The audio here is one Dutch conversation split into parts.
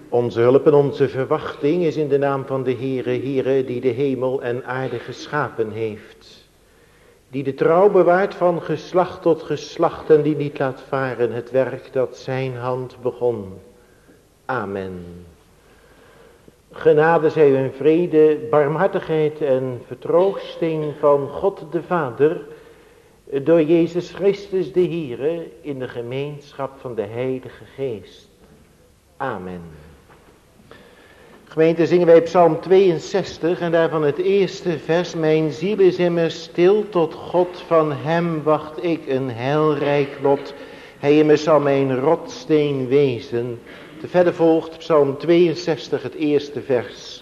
Onze hulp en onze verwachting is in de naam van de Heere die de hemel en aarde geschapen heeft. Die de trouw bewaart van geslacht tot geslacht en die niet laat varen het werk dat zijn hand begon. Amen. Genade zij u en vrede, barmhartigheid en vertroosting van God de Vader, door Jezus Christus de Heere, in de gemeenschap van de Heilige Geest. Amen. Gemeente, zingen wij Psalm 62 en daarvan het eerste vers. Mijn ziel is immers stil tot God, van hem wacht ik een heilrijk lot. Hij immers zal mijn rotsteen wezen. Te verder volgt Psalm 62 het eerste vers.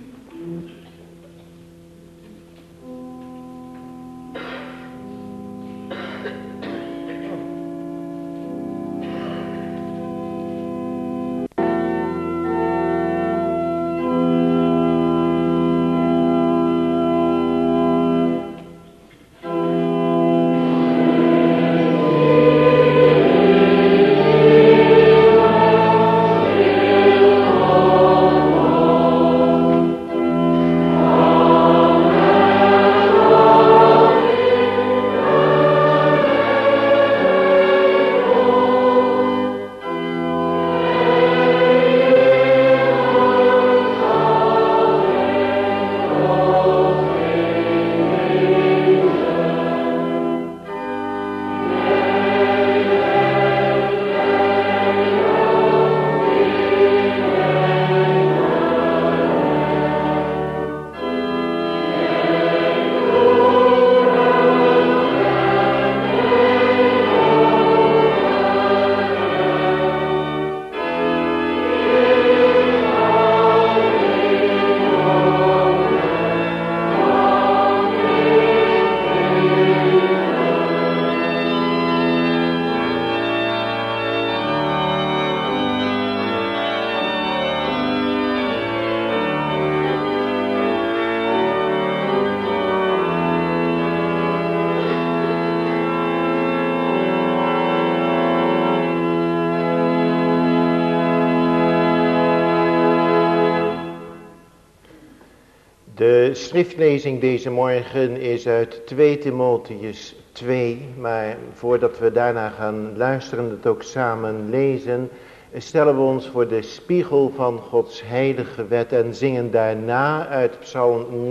De schriftlezing deze morgen is uit 2 Timotheus 2, maar voordat we daarna gaan luisteren, het ook samen lezen, stellen we ons voor de spiegel van Gods heilige wet en zingen daarna uit Psalm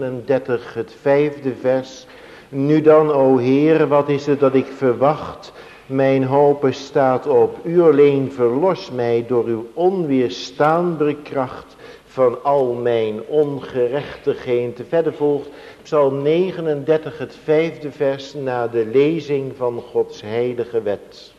39 het 5e vers. Nu dan, o Heer, wat is het dat ik verwacht? Mijn hoop staat op u alleen, verlos mij door uw onweerstaanbare kracht van al mijn ongerechtigheden. Te verder volgt Psalm 39 het 5e vers na de lezing van Gods heilige wet.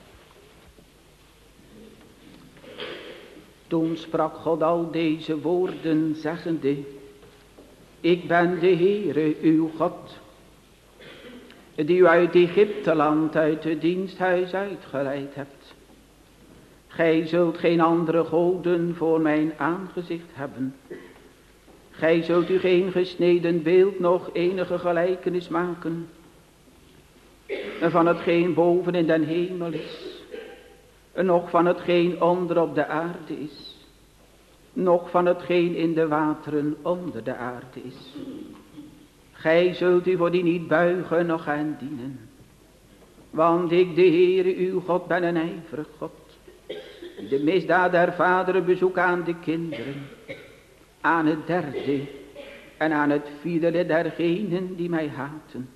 Toen sprak God al deze woorden zeggende: Ik ben de Heere uw God, die u uit Egypteland, uit het diensthuis uitgeleid hebt. Gij zult geen andere goden voor mijn aangezicht hebben. Gij zult u geen gesneden beeld noch enige gelijkenis maken van hetgeen boven in den hemel is, noch van hetgeen onder op de aarde is, noch van hetgeen in de wateren onder de aarde is. Gij zult u voor die niet buigen noch gaan dienen, want ik, de Heere uw God, ben een ijverig God, de misdaad der vaderen bezoek aan de kinderen, aan het derde en aan het vierde dergenen die mij haten.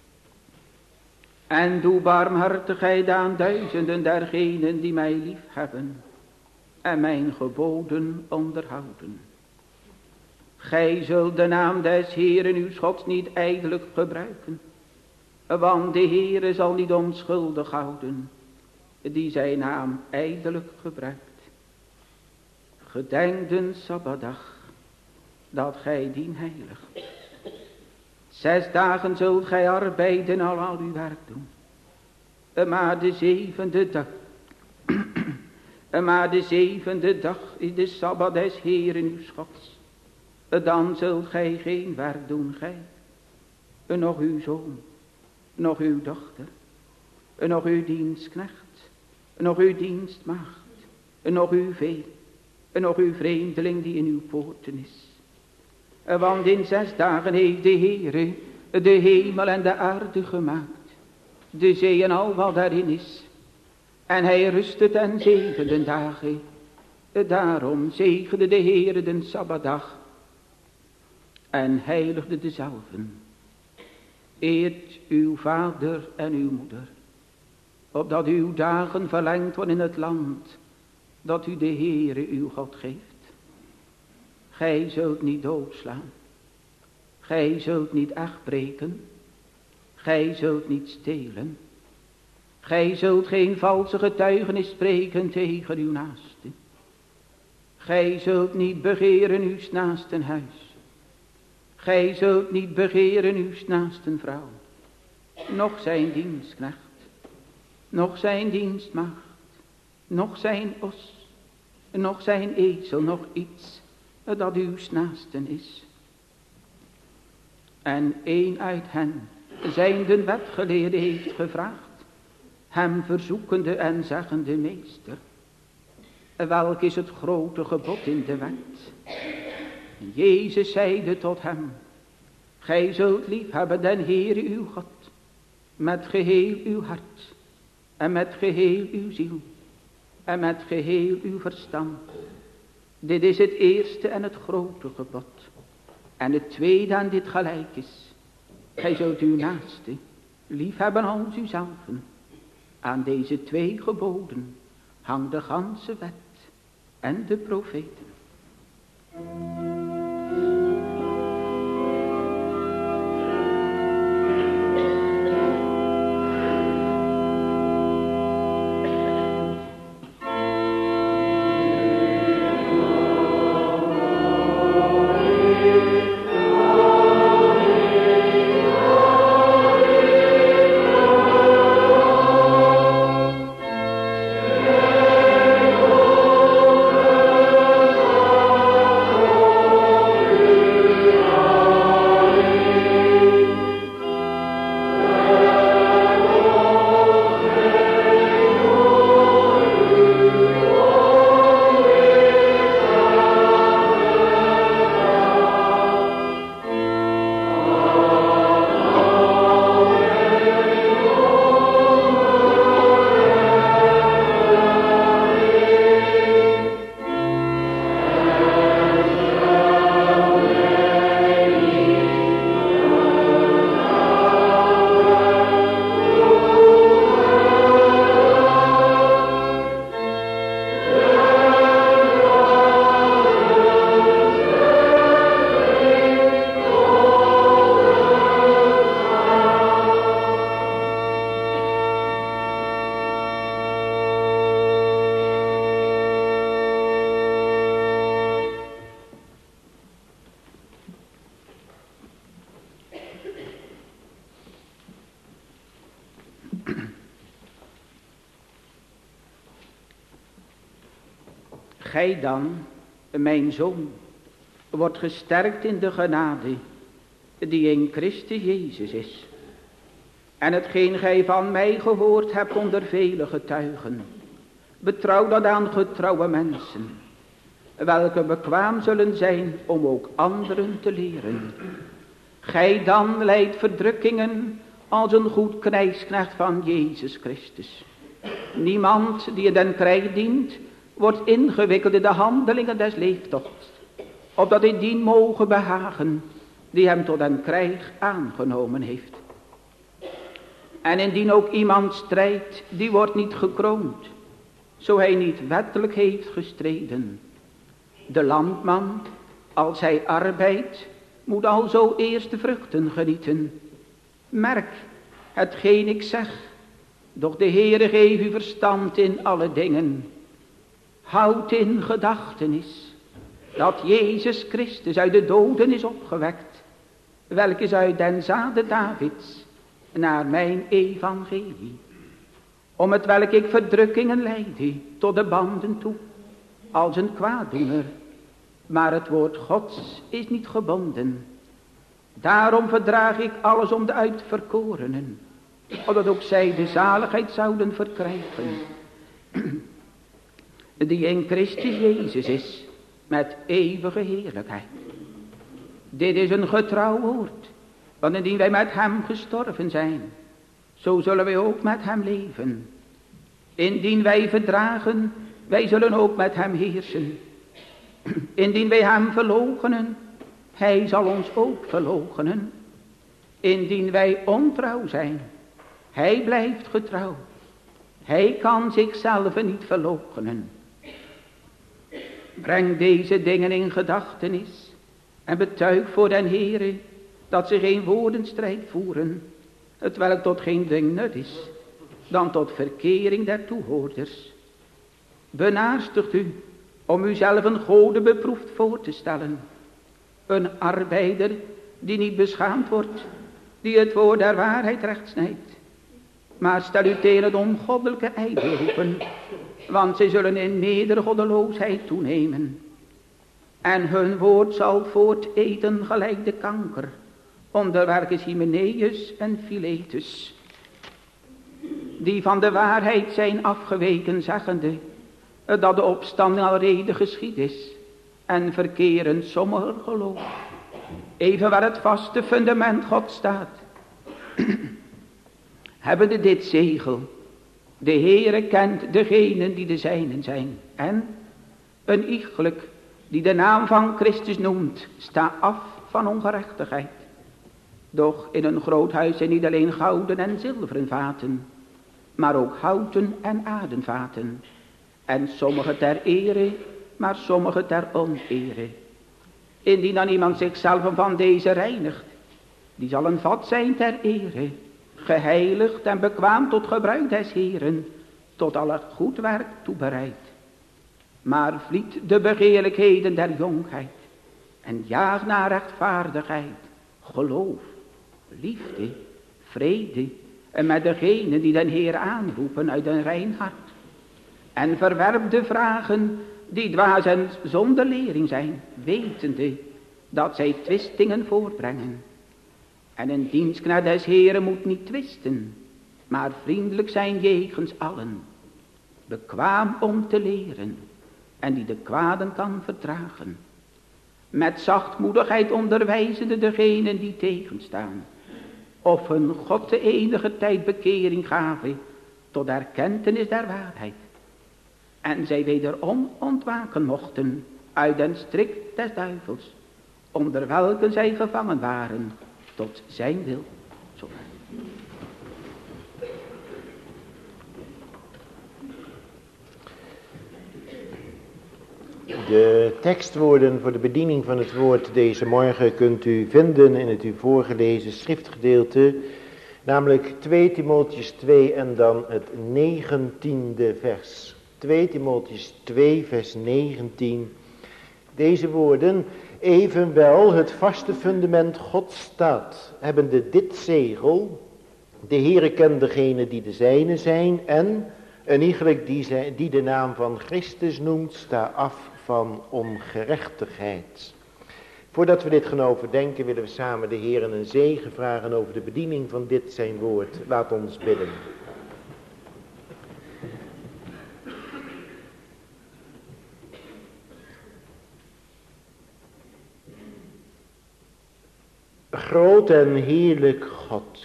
En doe barmhartigheid aan duizenden dergenen die mij lief hebben en mijn geboden onderhouden. Gij zult de naam des Heeren uw Gods niet ijdelijk gebruiken, want de Heere zal niet onschuldig houden die zijn naam ijdelijk gebruikt. Gedenk den Sabbatdag, dat gij dien heilig. 6 dagen zult gij arbeiden en al uw werk doen. Maar de 7e dag, maar de 7e dag is de Sabbat des Heeren uw Gods. Dan zult gij geen werk doen, gij, nog uw zoon, nog uw dochter, nog uw dienstknecht, nog uw dienstmaagd, nog uw vee, nog uw vreemdeling die in uw poorten is. Want in 6 dagen heeft de Heere de hemel en de aarde gemaakt, de zee en al wat daarin is. En hij rustte ten 7e dagen. Daarom zegende de Heere den Sabbatdag en heiligde dezelven. Eert uw vader en uw moeder, opdat uw dagen verlengd worden in het land dat u de Heere uw God geeft. Gij zult niet doodslaan, gij zult niet echtbreken, gij zult niet stelen, gij zult geen valse getuigenis spreken tegen uw naaste. Gij zult niet begeren uw naasten huis, gij zult niet begeren uw naasten vrouw, noch zijn dienstknecht, noch zijn dienstmaagd, noch zijn os, noch zijn ezel, noch iets dat uw naasten is. En een uit hen, zijn de wetgeleerde, heeft gevraagd, hem verzoekende en zeggende: Meester, welk is het grote gebod in de wet? Jezus zeide tot hem: gij zult lief hebben den Heere uw God, met geheel uw hart, en met geheel uw ziel, en met geheel uw verstand. Dit is het eerste en het grote gebod. En het tweede aan dit gelijk is: gij zult uw naaste lief hebben als uzelven. Aan deze 2 geboden hangt de ganse wet en de profeten. Gij dan, mijn zoon, wordt gesterkt in de genade die in Christus Jezus is. En hetgeen gij van mij gehoord hebt onder vele getuigen, betrouw dat aan getrouwe mensen, welke bekwaam zullen zijn om ook anderen te leren. Gij dan lijdt verdrukkingen als een goed krijgsknecht van Jezus Christus. Niemand die in den krijg dient, wordt ingewikkeld in de handelingen des leeftochts, opdat hij dien mogen behagen die hem tot den krijg aangenomen heeft. En indien ook iemand strijdt, die wordt niet gekroond, zo hij niet wettelijk heeft gestreden. De landman, als hij arbeidt, moet alzo eerst de vruchten genieten. Merk hetgeen ik zeg, doch de Heere geef u verstand in alle dingen. Houd in gedachtenis dat Jezus Christus uit de doden is opgewekt, welk is uit den zade Davids naar mijn evangelie, om het welk ik verdrukkingen leidde tot de banden toe, als een kwaaddoener, maar het woord Gods is niet gebonden. Daarom verdraag ik alles om de uitverkorenen, opdat ook zij de zaligheid zouden verkrijgen. die in Christus Jezus is, met eeuwige heerlijkheid. Dit is een getrouw woord, want indien wij met hem gestorven zijn, zo zullen wij ook met hem leven. Indien wij verdragen, wij zullen ook met hem heersen. Indien wij hem verloochenen, hij zal ons ook verloochenen. Indien wij ontrouw zijn, hij blijft getrouw. Hij kan zichzelf niet verloochenen. Breng deze dingen in gedachtenis en betuig voor den Heere dat ze geen woordenstrijd voeren, hetwelk tot geen ding nut is, dan tot verkering der toehoorders. Benaarstigt u om uzelf een gode beproefd voor te stellen. Een arbeider die niet beschaamd wordt, die het woord der waarheid recht snijdt. Maar stel u tegen het ongoddelijke ijdelroepen, want zij zullen in nedergoddeloosheid toenemen. En hun woord zal voorteten gelijk de kanker, onder welke Hymenaeus en Philetus, die van de waarheid zijn afgeweken, zeggende dat de opstanding alrede geschied is, en verkeren sommigen geloof. Even waar het vaste fundament God staat, hebbende dit zegel: de Heere kent degenen die de zijnen zijn, en een iegelijk die de naam van Christus noemt, sta af van ongerechtigheid. Doch in een groot huis zijn niet alleen gouden en zilveren vaten, maar ook houten en aardenvaten. En sommige ter ere, maar sommige ter onere. Indien dan iemand zichzelf van deze reinigt, die zal een vat zijn ter ere, geheiligd en bekwaam tot gebruik des Heeren, tot alle goed werk toebereid. Maar vliet de begeerlijkheden der jongheid, en jaag naar rechtvaardigheid, geloof, liefde, vrede, en met degenen die den Heer aanroepen uit een rein hart. En verwerp de vragen die dwaas en zonder lering zijn, wetende dat zij twistingen voortbrengen. En een dienstknecht des Heeren moet niet twisten, maar vriendelijk zijn jegens allen, bekwaam om te leren, en die de kwaden kan verdragen. Met zachtmoedigheid onderwijzende degenen die tegenstaan, of hun God de enige tijd bekering gaven tot erkentenis der waarheid. En zij wederom ontwaken mochten uit den strik des duivels, onder welke zij gevangen waren tot zijn wil. Zover. De tekstwoorden voor de bediening van het woord deze morgen kunt u vinden in het u voorgelezen schriftgedeelte, namelijk 2 Timotheüs 2 en dan het 19e vers. 2 Timotheüs 2 vers 19. Deze woorden: evenwel het vaste fundament Gods staat, hebbende dit zegel: de Heere kent degene die de zijne zijn, en een iegelijk die de naam van Christus noemt, sta af van ongerechtigheid. Voordat we dit gaan overdenken, willen we samen de Heer een zegen vragen over de bediening van dit zijn woord. Laat ons bidden. Groot en heerlijk God,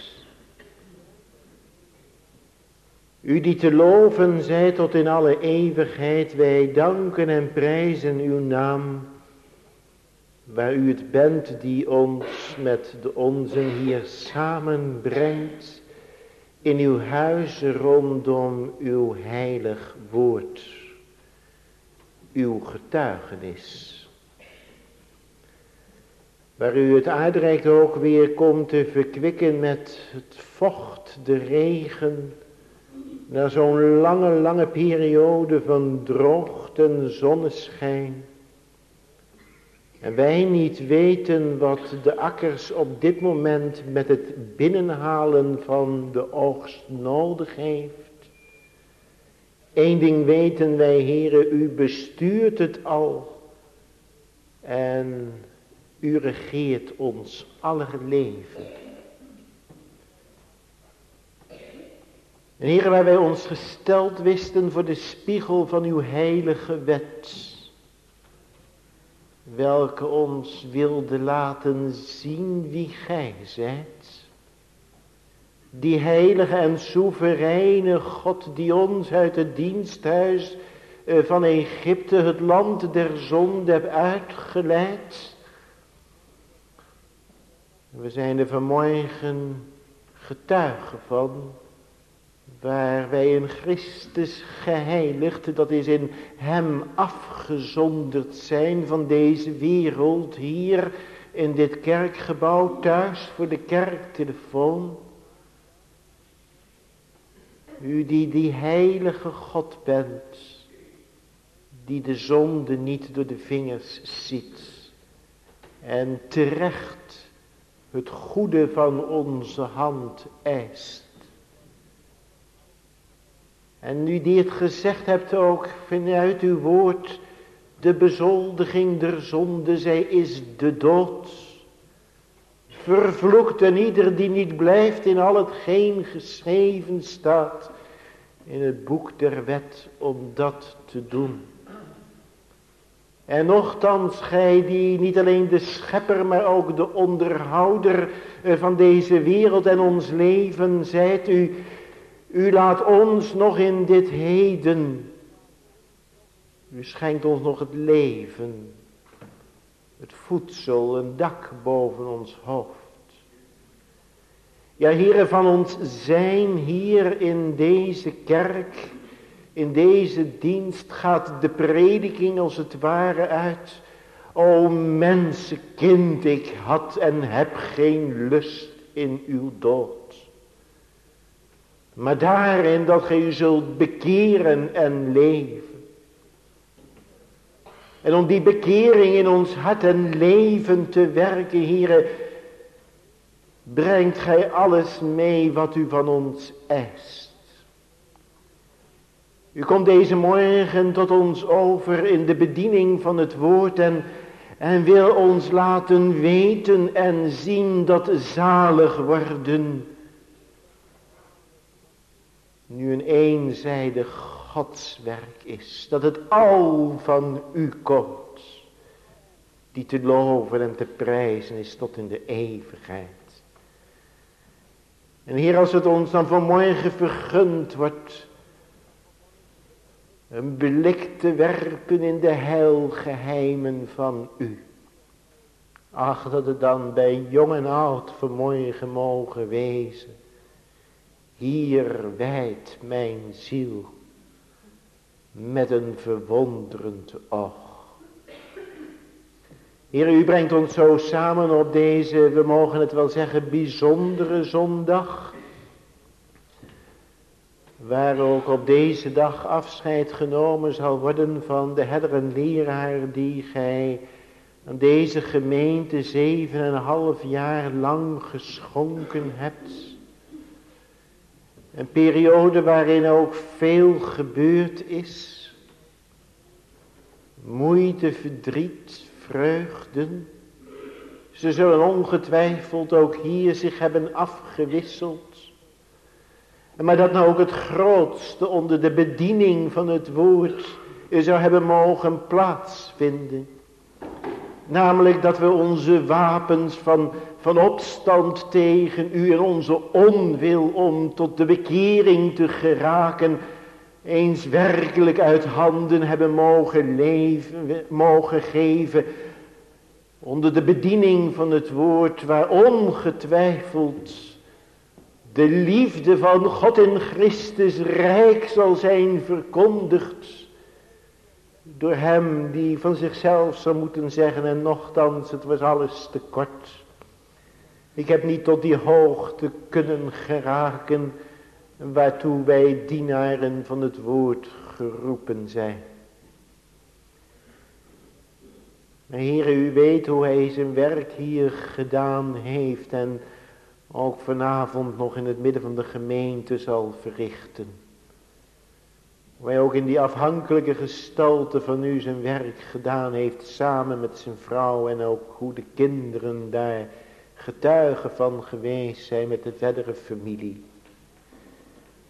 u die te loven zijt tot in alle eeuwigheid, wij danken en prijzen uw naam, waar u het bent die ons met de onzen hier samenbrengt in uw huis rondom uw heilig woord, uw getuigenis. Waar u het aardrijk ook weer komt te verkwikken met het vocht, de regen, na zo'n lange periode van droogte en zonneschijn. En wij niet weten wat de akkers op dit moment met het binnenhalen van de oogst nodig heeft. Eén ding weten wij, Heere, u bestuurt het al. En u regeert ons aller leven. En Heere, waar wij ons gesteld wisten voor de spiegel van uw heilige wet, welke ons wilde laten zien wie gij zijt. Die heilige en soevereine God die ons uit het diensthuis van Egypte, het land der zonde, hebt uitgeleid. We zijn er vanmorgen getuigen van, waar wij in Christus geheiligd, dat is in hem afgezonderd zijn van deze wereld, hier in dit kerkgebouw, thuis voor de kerktelefoon. U die heilige God bent, die de zonde niet door de vingers ziet en terecht het goede van onze hand eist. En u die het gezegd hebt ook vanuit uw woord, de bezoldiging der zonde, zij is de dood. Vervloekt en ieder die niet blijft in al hetgeen geschreven staat in het boek der wet om dat te doen. En nochtans gij die niet alleen de schepper, maar ook de onderhouder van deze wereld en ons leven zijt, u laat ons nog in dit heden, u schenkt ons nog het leven, het voedsel, een dak boven ons hoofd. Ja, Heere, van ons zijn hier in deze kerk, in deze dienst gaat de prediking als het ware uit. O mensenkind, ik had en heb geen lust in uw dood. Maar daarin dat gij u zult bekeren en leven. En om die bekering in ons hart en leven te werken, Heere, brengt gij alles mee wat u van ons eist. U komt deze morgen tot ons over in de bediening van het woord en wil ons laten weten en zien dat zalig worden nu een eenzijdig Godswerk is. Dat het al van u komt, die te loven en te prijzen is tot in de eeuwigheid. En Heer, als het ons dan vanmorgen vergund wordt een blik te werpen in de heilgeheimen van u. Ach, dat het dan bij jong en oud vanmorgen mogen wezen. Hier wijdt mijn ziel met een verwonderend oog. Heer, u brengt ons zo samen op deze, we mogen het wel zeggen, bijzondere zondag. Waar ook op deze dag afscheid genomen zal worden van de herder en leraar die gij aan deze gemeente 7,5 jaar lang geschonken hebt. Een periode waarin ook veel gebeurd is. Moeite, verdriet, vreugden. Ze zullen ongetwijfeld ook hier zich hebben afgewisseld. Maar dat nou ook het grootste onder de bediening van het woord zou hebben mogen plaatsvinden. Namelijk dat we onze wapens van opstand tegen u en onze onwil om tot de bekering te geraken eens werkelijk uit handen hebben mogen geven. Onder de bediening van het woord waar ongetwijfeld de liefde van God in Christus rijk zal zijn verkondigd. Door hem die van zichzelf zou moeten zeggen, en nochtans het was alles te kort. Ik heb niet tot die hoogte kunnen geraken waartoe wij dienaren van het woord geroepen zijn. Maar Heere, u weet hoe hij zijn werk hier gedaan heeft en ook vanavond nog in het midden van de gemeente zal verrichten. Hoe hij ook in die afhankelijke gestalte van u zijn werk gedaan heeft, samen met zijn vrouw en ook hoe de kinderen daar getuigen van geweest zijn met de verdere familie.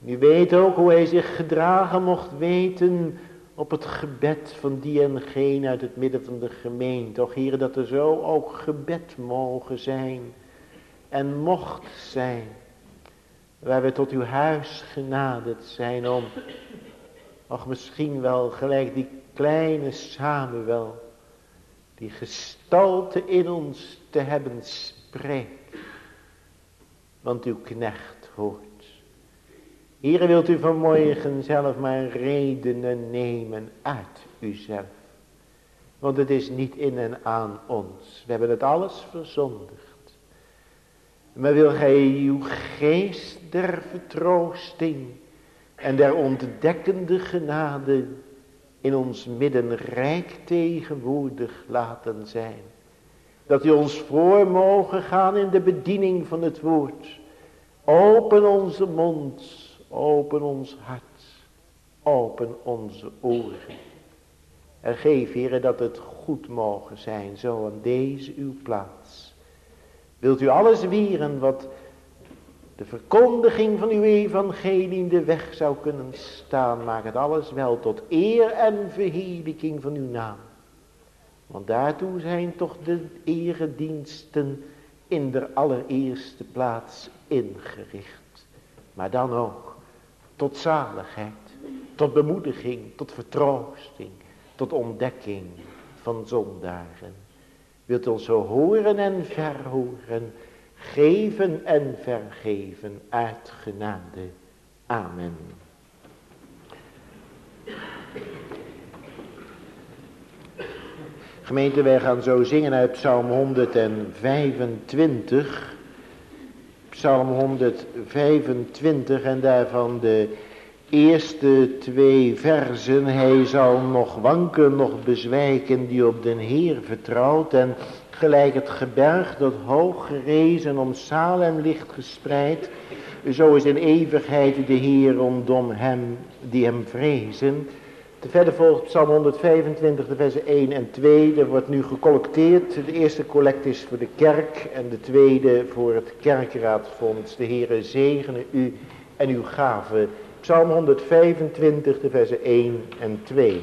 U weet ook hoe hij zich gedragen mocht weten op het gebed van die en geen uit het midden van de gemeente. Och Heere, dat er zo ook gebed mogen zijn en mocht zijn. Waar we tot uw huis genaderd zijn om, och misschien wel gelijk die kleine Samuel, die gestalte in ons te hebben spreekt. Want uw knecht hoort. Heere, wilt u vanmorgen zelf maar redenen nemen uit uzelf. Want het is niet in en aan ons. We hebben het alles verzondigd. Maar wil gij uw geest der vertroosting en der ontdekkende genade in ons midden rijk tegenwoordig laten zijn. Dat u ons voor mogen gaan in de bediening van het woord. Open onze mond. Open ons hart, open onze oren. En geef, Heere, dat het goed mogen zijn, zo aan deze uw plaats. Wilt u alles wieren wat de verkondiging van uw evangelie in de weg zou kunnen staan. Maak het alles wel tot eer en verheerlijking van uw naam. Want daartoe zijn toch de erediensten in de allereerste plaats ingericht. Maar dan ook. Tot zaligheid, tot bemoediging, tot vertroosting, tot ontdekking van zondaren. Wilt ons zo horen en verhoren, geven en vergeven uit genade. Amen. Gemeente, wij gaan zo zingen uit Psalm 125. Psalm 125 en daarvan de eerste 2 versen. Hij zal nog wanken, nog bezwijken die op den Heer vertrouwt. En gelijk het geberg dat hoog gerezen om zaal en licht gespreid. Zo is in eeuwigheid de Heer rondom hem die hem vrezen. Verder volgt Psalm 125, de versen 1 en 2. Er wordt nu gecollecteerd. De eerste collect is voor de kerk en de tweede voor het kerkraadfonds. De Heere zegene u en uw gave. Psalm 125, de versen 1 en 2.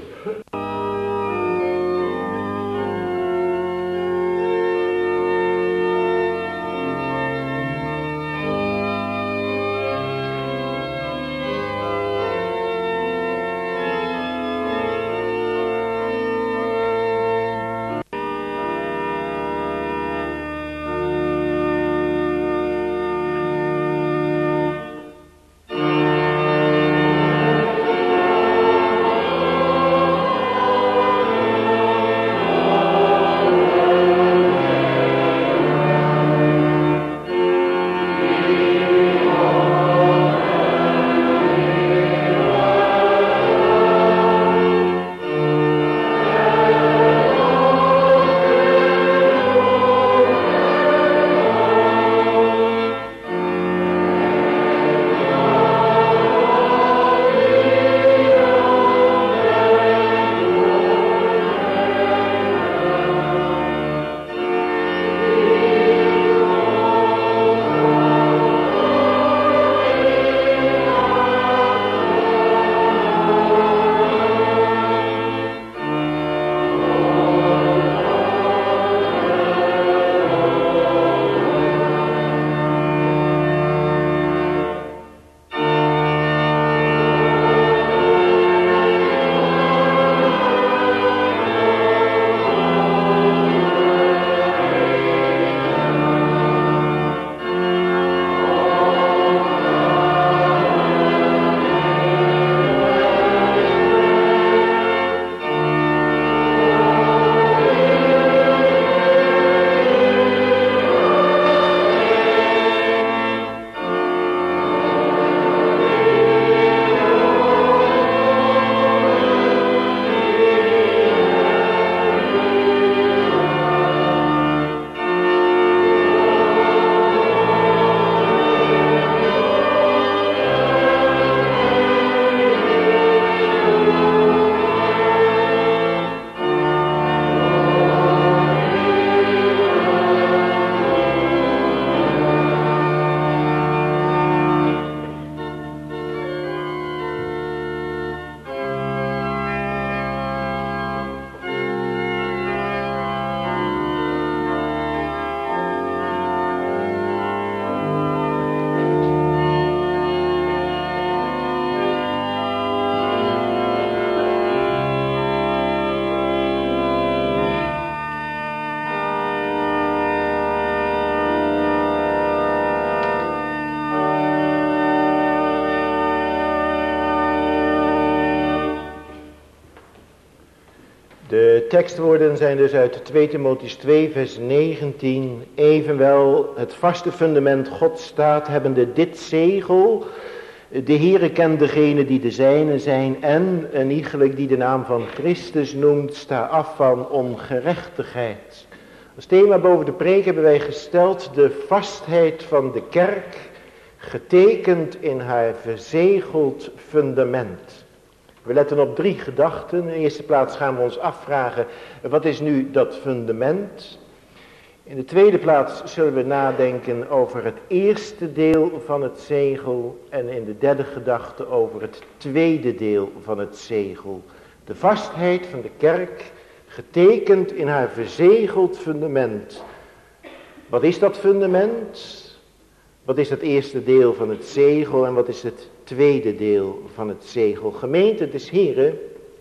De tekstwoorden zijn dus uit 2 Timotheüs 2 vers 19. Evenwel het vaste fundament God staat, hebbende dit zegel. De Heere kent degene die de zijnen zijn en een iegelijk die de naam van Christus noemt, sta af van ongerechtigheid. Als thema boven de preek hebben wij gesteld de vastheid van de kerk, getekend in haar verzegeld fundament. We letten op 3 gedachten. In de eerste plaats gaan we ons afvragen, wat is nu dat fundament? In de tweede plaats zullen we nadenken over het eerste deel van het zegel. En in de derde gedachte over het tweede deel van het zegel. De vastheid van de kerk, getekend in haar verzegeld fundament. Wat is dat fundament? Wat is het eerste deel van het zegel en wat is het tweede deel van het zegel? Gemeente des Heren,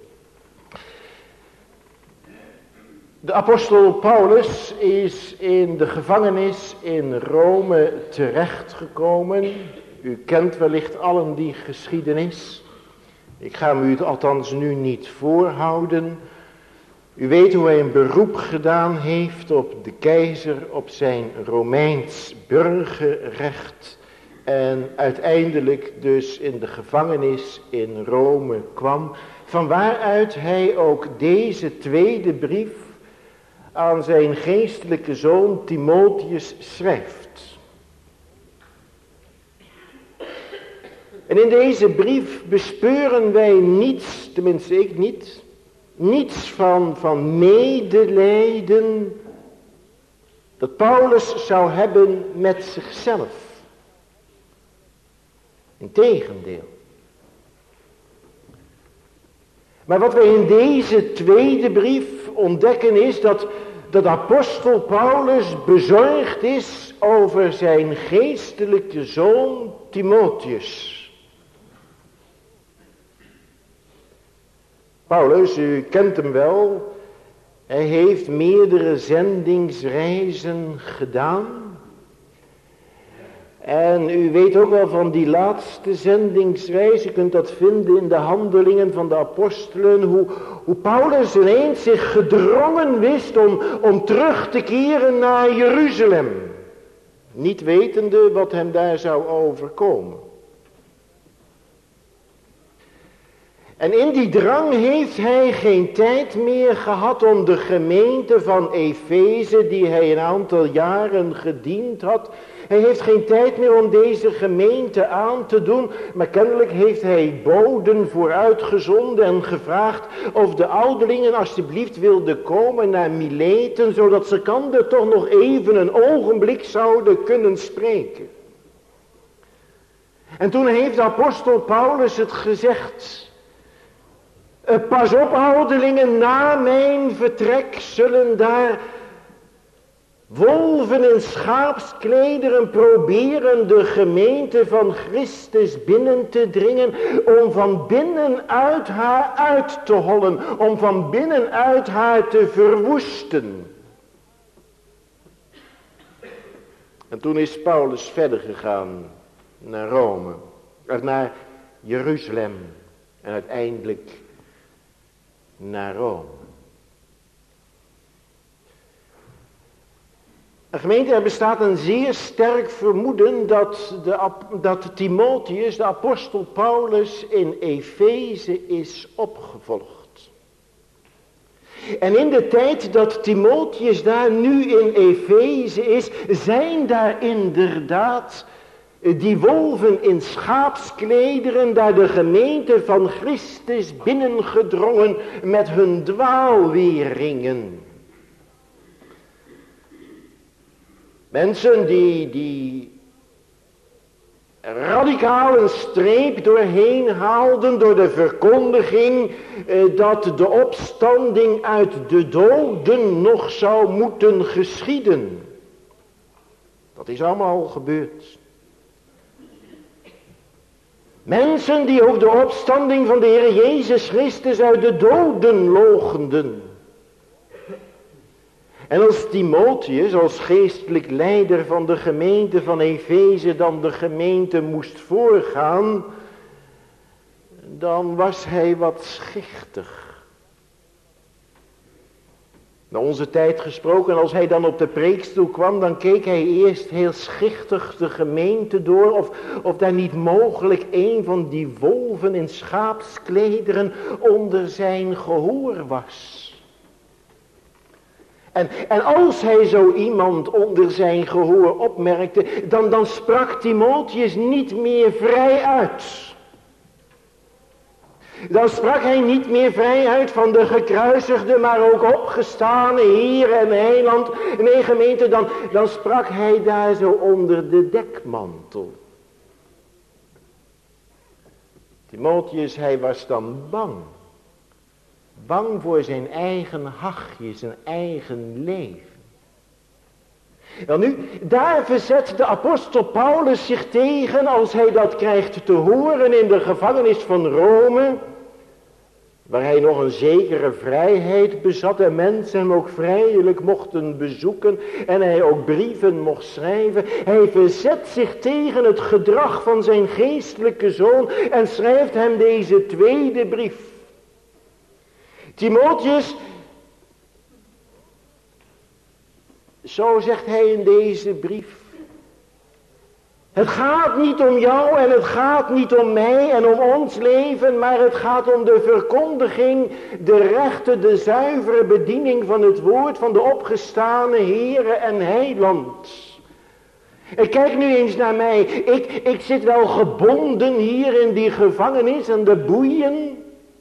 de apostel Paulus is in de gevangenis in Rome terechtgekomen. U kent wellicht allen die geschiedenis. Ik ga u het althans nu niet voorhouden. U weet hoe hij een beroep gedaan heeft op de keizer, op zijn Romeins burgerrecht. En uiteindelijk dus in de gevangenis in Rome kwam. Van waaruit hij ook deze tweede brief aan zijn geestelijke zoon Timotheus schrijft. En in deze brief bespeuren wij niets, tenminste ik niet, niets van medelijden dat Paulus zou hebben met zichzelf. Integendeel. Maar wat wij in deze tweede brief ontdekken is dat apostel Paulus bezorgd is over zijn geestelijke zoon Timotheus. Paulus, u kent hem wel, hij heeft meerdere zendingsreizen gedaan. En u weet ook wel van die laatste zendingsreis, u kunt dat vinden in de handelingen van de apostelen, hoe Paulus ineens zich gedrongen wist om terug te keren naar Jeruzalem. Niet wetende wat hem daar zou overkomen. En in die drang heeft hij geen tijd meer gehad om de gemeente van Efeze, die hij een aantal jaren gediend had. Hij heeft geen tijd meer om deze gemeente aan te doen. Maar kennelijk heeft hij boden vooruitgezonden en gevraagd of de ouderlingen alsjeblieft wilden komen naar Mileten, zodat ze elkaar toch nog even een ogenblik zouden kunnen spreken. En toen heeft de apostel Paulus het gezegd. Pas op, ouderlingen, na mijn vertrek zullen daar wolven in schaapsklederen proberen de gemeente van Christus binnen te dringen, om van binnenuit haar uit te hollen, om van binnenuit haar te verwoesten. En toen is Paulus verder gegaan naar Rome, naar Jeruzalem en uiteindelijk naar Rome. Een gemeente, er bestaat een zeer sterk vermoeden dat Timotheus, de apostel Paulus, in Efeze is opgevolgd. En in de tijd dat Timotheus daar nu in Efeze is, zijn daar inderdaad die wolven in schaapsklederen daar de gemeente van Christus binnengedrongen met hun dwaalweringen. Mensen die radicaal een streep doorheen haalden door de verkondiging dat de opstanding uit de doden nog zou moeten geschieden. Dat is allemaal gebeurd. Mensen die ook de opstanding van de Heer Jezus Christus uit de doden loochenden. En als Timotheus, als geestelijk leider van de gemeente van Efeze, dan de gemeente moest voorgaan, dan was hij wat schichtig. Naar onze tijd gesproken, als hij dan op de preekstoel kwam, dan keek hij eerst heel schichtig de gemeente door, of daar niet mogelijk een van die wolven in schaapsklederen onder zijn gehoor was. En als hij zo iemand onder zijn gehoor opmerkte, dan sprak Timotheus niet meer vrij uit. Dan sprak hij niet meer vrij uit van de gekruisigde, maar ook opgestane Heer en Heiland. Nee, gemeente, dan sprak hij daar zo onder de dekmantel. Timotheus, hij was dan bang. Bang voor zijn eigen hachje, zijn eigen leven. Wel nu, daar verzet de apostel Paulus zich tegen als hij dat krijgt te horen in de gevangenis van Rome, waar hij nog een zekere vrijheid bezat en mensen hem ook vrijelijk mochten bezoeken en hij ook brieven mocht schrijven. Hij verzet zich tegen het gedrag van zijn geestelijke zoon en schrijft hem deze tweede brief. Timotheus, zo zegt hij in deze brief, het gaat niet om jou en het gaat niet om mij en om ons leven, maar het gaat om de verkondiging, de rechte, de zuivere bediening van het woord van de opgestane Heere en Heiland. En kijk nu eens naar mij, ik zit wel gebonden hier in die gevangenis en de boeien.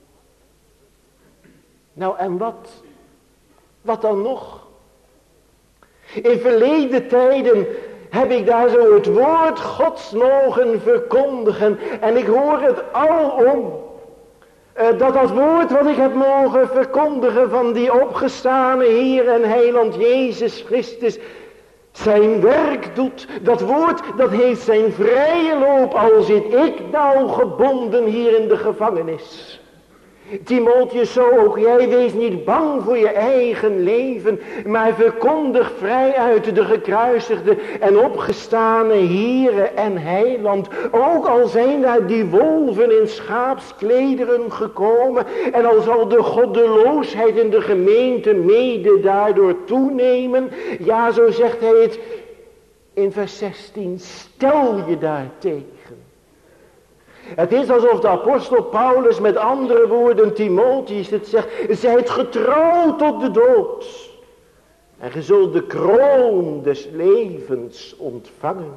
Nou en wat? Wat dan nog? In verleden tijden heb ik daar zo het woord Gods mogen verkondigen. En ik hoor het alom. Dat woord wat ik heb mogen verkondigen van die opgestane Heer en Heiland Jezus Christus zijn werk doet. Dat woord dat heeft zijn vrije loop, al zit ik nou gebonden hier in de gevangenis. Timotheus, zo ook jij, wees niet bang voor je eigen leven, maar verkondig vrij uit de gekruisigde en opgestane Heere en Heiland. Ook al zijn daar die wolven in schaapsklederen gekomen en al zal de goddeloosheid in de gemeente mede daardoor toenemen. Ja, zo zegt hij het in vers 16, stel je daartegen. Het is alsof de apostel Paulus met andere woorden Timotheus het zegt, zijt getrouw tot de dood. En ge zult de kroon des levens ontvangen.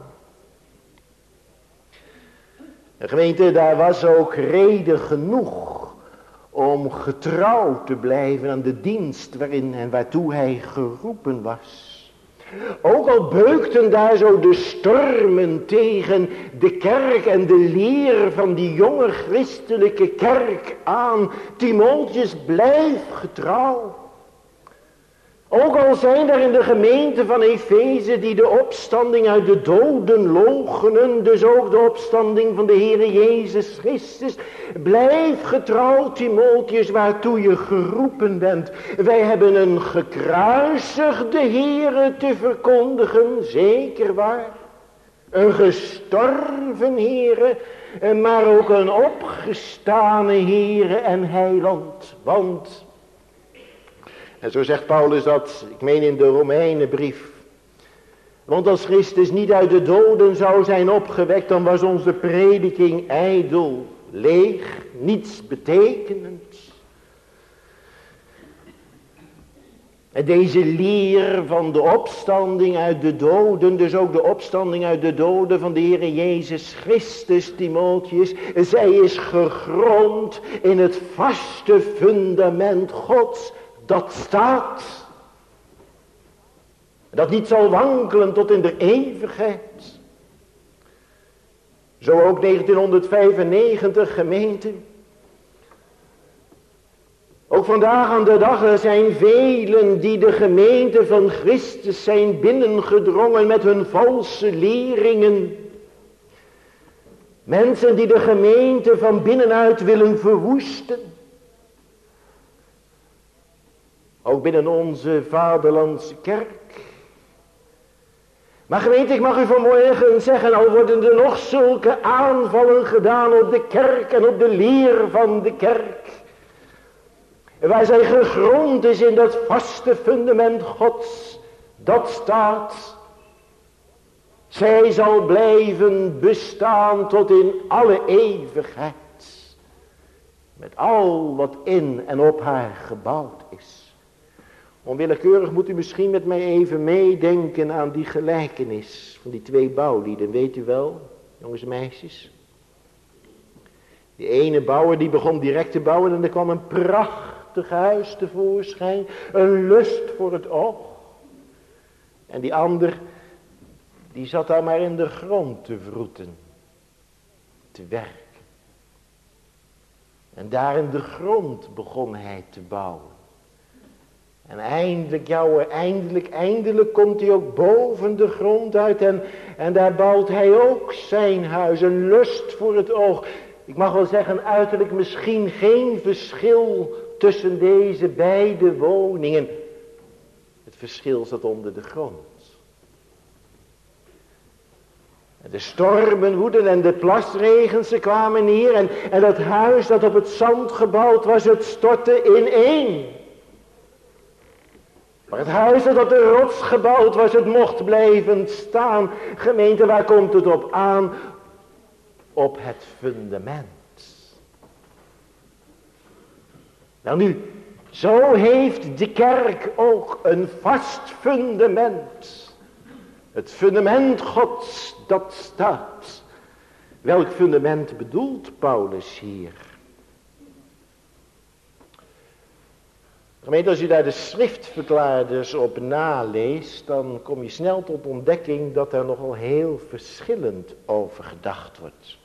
De gemeente, daar was ook reden genoeg om getrouw te blijven aan de dienst waarin en waartoe hij geroepen was. Ook al beukten daar zo de stormen tegen de kerk en de leer van die jonge christelijke kerk aan. Timotheus, blijf getrouw. Ook al zijn er in de gemeente van Efeze die de opstanding uit de doden loochenen, dus ook de opstanding van de Heere Jezus Christus. Blijf getrouw, Timotheus, waartoe je geroepen bent. Wij hebben een gekruisigde Heere te verkondigen, zeker waar. Een gestorven Heere, maar ook een opgestane Heere en Heiland. Want, en zo zegt Paulus dat, ik meen in de Romeinenbrief. Want als Christus niet uit de doden zou zijn opgewekt, dan was onze prediking ijdel, leeg, niets betekenend. En deze leer van de opstanding uit de doden, dus ook de opstanding uit de doden van de Heere Jezus Christus, Timotheus, zij is gegrond in het vaste fundament Gods. Dat staat. Dat niet zal wankelen tot in de eeuwigheid. Zo ook 1995 gemeente. Ook vandaag aan de dag er zijn velen die de gemeente van Christus zijn binnengedrongen met hun valse leringen. Mensen die de gemeente van binnenuit willen verwoesten. Ook binnen onze vaderlandse kerk. Maar gemeente, ik mag u vanmorgen zeggen, al worden er nog zulke aanvallen gedaan op de kerk en op de leer van de kerk. waar zij gegrond is in dat vaste fundament Gods, dat staat: zij zal blijven bestaan tot in alle eeuwigheid. Met al wat in en op haar gebouwd is. Onwillekeurig moet u misschien met mij even meedenken aan die gelijkenis van die twee bouwlieden. Weet u wel, jongens en meisjes? Die ene bouwer die begon direct te bouwen en er kwam een prachtig huis tevoorschijn. Een lust voor het oog. En die ander, die zat daar maar in de grond te wroeten. Te werken. En daar in de grond begon hij te bouwen. En eindelijk komt hij ook boven de grond uit. En daar bouwt hij ook zijn huis. Een lust voor het oog. Ik mag wel zeggen, uiterlijk misschien geen verschil tussen deze beide woningen. Het verschil zat onder de grond. De stormen woedden en de plasregens ze kwamen neer. En dat huis dat op het zand gebouwd was, het stortte ineen. Maar het huis dat op de rots gebouwd was, het mocht blijven staan. Gemeente, waar komt het op aan? Op het fundament. Nou nu, zo heeft de kerk ook een vast fundament. Het fundament Gods, dat staat. Welk fundament bedoelt Paulus hier? Gemeente, als u daar de schriftverklaarders op naleest, dan kom je snel tot ontdekking dat er nogal heel verschillend over gedacht wordt.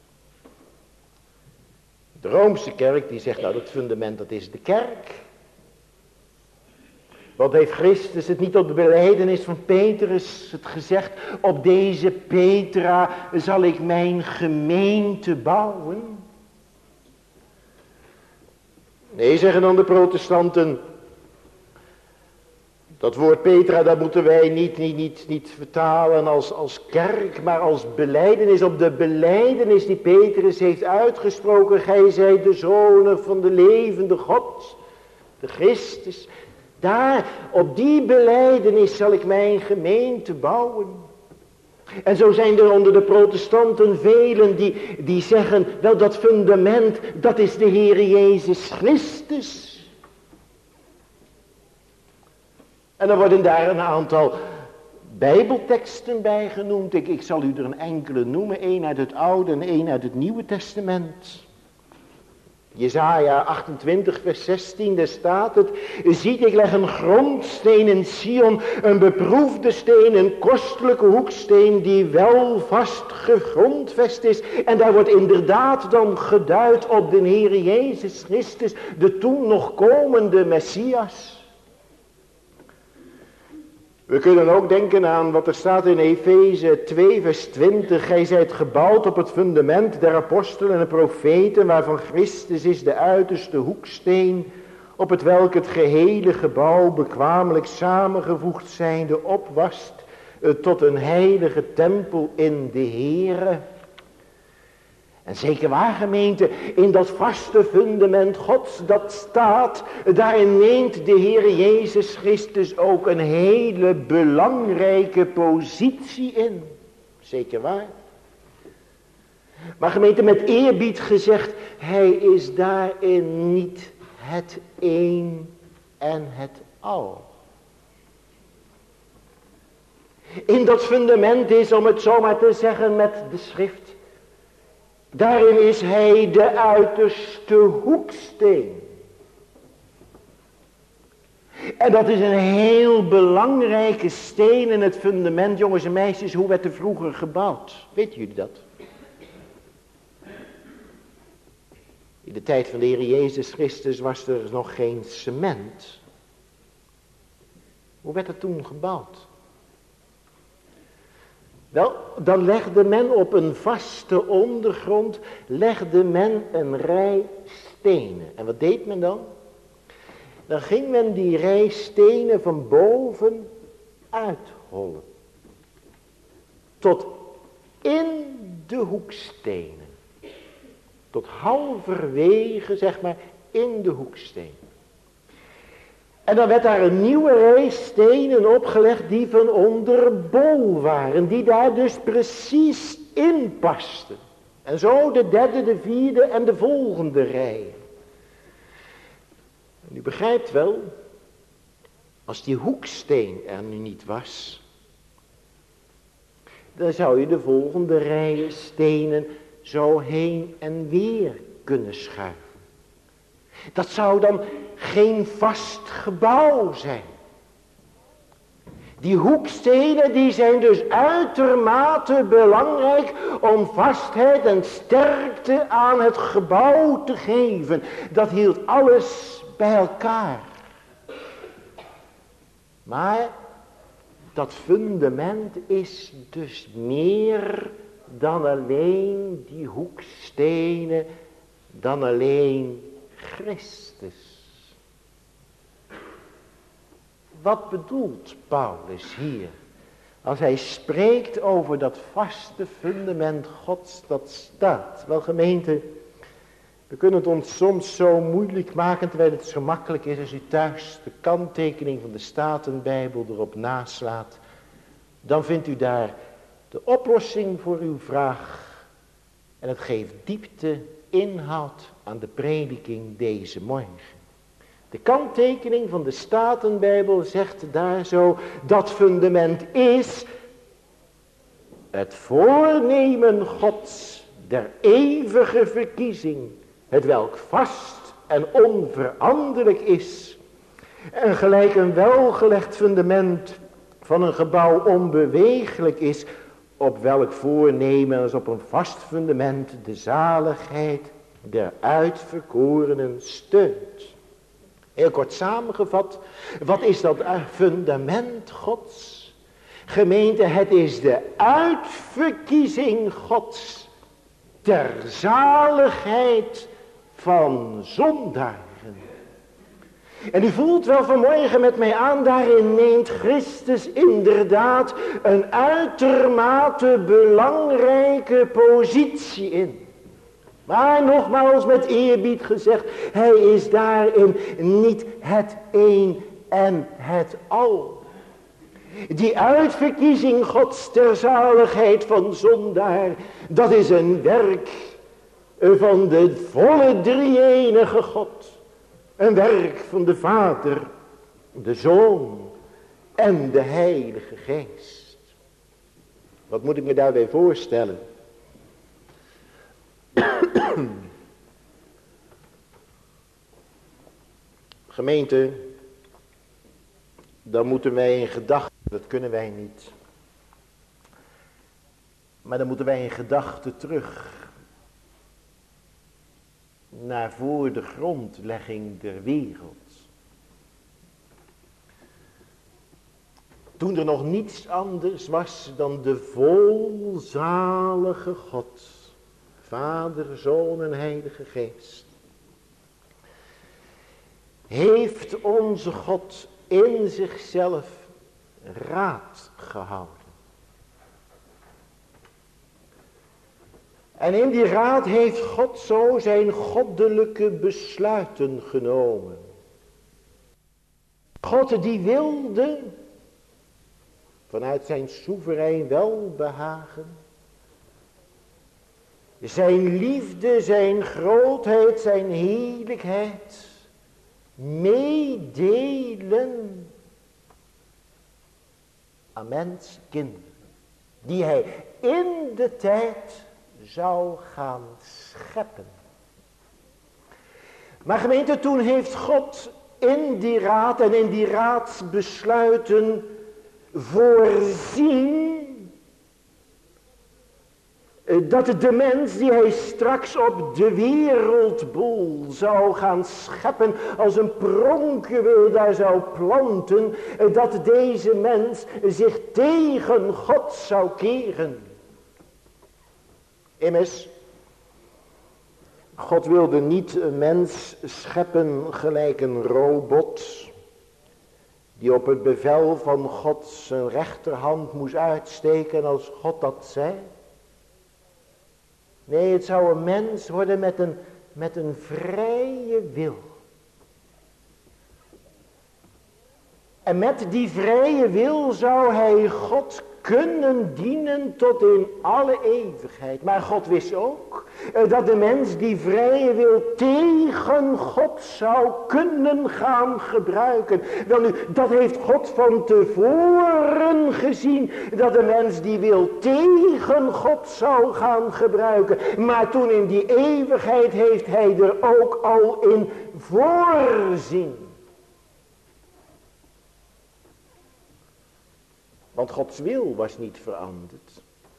De Roomse kerk die zegt, nou dat fundament dat is de kerk. Wat heeft Christus het niet op de belijdenis van Petrus het gezegd? Op deze Petra zal ik mijn gemeente bouwen. Nee, zeggen dan de protestanten. Dat woord Petra, dat moeten wij niet vertalen als kerk, maar als belijdenis. Op de belijdenis die Petrus heeft uitgesproken. Gij zijt de zonen van de levende God, de Christus. Daar, op die belijdenis zal ik mijn gemeente bouwen. En zo zijn er onder de protestanten velen die zeggen, wel dat fundament, dat is de Heere Jezus Christus. En dan worden daar een aantal bijbelteksten bij genoemd. Ik zal u er een enkele noemen, één uit het Oude en één uit het Nieuwe Testament. Jesaja 28 vers 16, daar staat het: ziet, ik leg een grondsteen in Sion, een beproefde steen, een kostelijke hoeksteen die wel vast gegrondvest is. En daar wordt inderdaad dan geduid op de Heere Jezus Christus, de toen nog komende Messias. We kunnen ook denken aan wat er staat in Efeze 2 vers 20. Gij zijt gebouwd op het fundament der apostelen en profeten, waarvan Christus is de uiterste hoeksteen, op het welk het gehele gebouw bekwamelijk samengevoegd zijnde opwast tot een heilige tempel in de Heere. En zeker waar, gemeente, in dat vaste fundament Gods dat staat, daarin neemt de Heere Jezus Christus ook een hele belangrijke positie in. Zeker waar. Maar gemeente, met eerbied gezegd, hij is daarin niet het een en het al. In dat fundament is, om het zo maar te zeggen met de schrift, daarin is hij de uiterste hoeksteen. En dat is een heel belangrijke steen in het fundament. Jongens en meisjes, hoe werd er vroeger gebouwd? Weten jullie dat? In de tijd van de Heer Jezus Christus was er nog geen cement. Hoe werd er toen gebouwd? Wel, dan legde men op een vaste ondergrond, legde men een rij stenen. En wat deed men dan? Dan ging men die rij stenen van boven uithollen. Tot in de hoekstenen. Tot halverwege, zeg maar, in de hoekstenen. En dan werd daar een nieuwe rij stenen opgelegd die van onder bol waren. Die daar dus precies in pasten. En zo de derde, de vierde en de volgende rij. En u begrijpt wel, als die hoeksteen er nu niet was, dan zou je de volgende rijen stenen zo heen en weer kunnen schuiven. Dat zou dan geen vast gebouw zijn. Die hoekstenen die zijn dus uitermate belangrijk om vastheid en sterkte aan het gebouw te geven. Dat hield alles bij elkaar. Maar dat fundament is dus meer dan alleen die hoekstenen, dan alleen Christus. Wat bedoelt Paulus hier als hij spreekt over dat vaste fundament Gods dat staat? Wel gemeente, we kunnen het ons soms zo moeilijk maken, terwijl het zo makkelijk is als u thuis de kanttekening van de Statenbijbel erop naslaat. Dan vindt u daar de oplossing voor uw vraag. En het geeft diepte, inhoud aan de prediking deze morgen. De kanttekening van de Statenbijbel zegt daar zo, dat fundament is het voornemen Gods der eeuwige verkiezing, het welk vast en onveranderlijk is. En gelijk een welgelegd fundament van een gebouw onbeweeglijk is, op welk voornemen als op een vast fundament de zaligheid der uitverkorenen steunt. Heel kort samengevat, wat is dat fundament Gods? Gemeente, het is de uitverkiezing Gods ter zaligheid van zondaren. En u voelt wel vanmorgen met mij aan, daarin neemt Christus inderdaad een uitermate belangrijke positie in. Maar nogmaals met eerbied gezegd, hij is daarin niet het een en het al. Die uitverkiezing Gods ter zaligheid van zondaar, dat is een werk van de volle drie-enige God. Een werk van de Vader, de Zoon en de Heilige Geest. Wat moet ik me daarbij voorstellen? Gemeente, dan moeten wij in gedachten, dat kunnen wij niet. Maar dan moeten wij in gedachten terug naar voor de grondlegging der wereld. Toen er nog niets anders was dan de volzalige God, Vader, Zoon en Heilige Geest, heeft onze God in zichzelf raad gehouden. En in die raad heeft God zo zijn goddelijke besluiten genomen. God die wilde vanuit zijn soeverein welbehagen zijn liefde, zijn grootheid, zijn heerlijkheid meedelen aan menskinderen, die hij in de tijd zou gaan scheppen. Maar gemeente, toen heeft God in die raad en in die raadsbesluiten voorzien dat de mens die hij straks op de wereldbol zou gaan scheppen, als een pronkjuweel daar zou planten, dat deze mens zich tegen God zou keren. Immers, God wilde niet een mens scheppen gelijk een robot, die op het bevel van God zijn rechterhand moest uitsteken als God dat zei. Nee, het zou een mens worden met een vrije wil. En met die vrije wil zou hij God kunnen dienen tot in alle eeuwigheid. Maar God wist ook dat de mens die vrije wil tegen God zou kunnen gaan gebruiken. Welnu, dat heeft God van tevoren gezien, dat de mens die wil tegen God zou gaan gebruiken. Maar toen in die eeuwigheid heeft hij er ook al in voorzien. Want Gods wil was niet veranderd.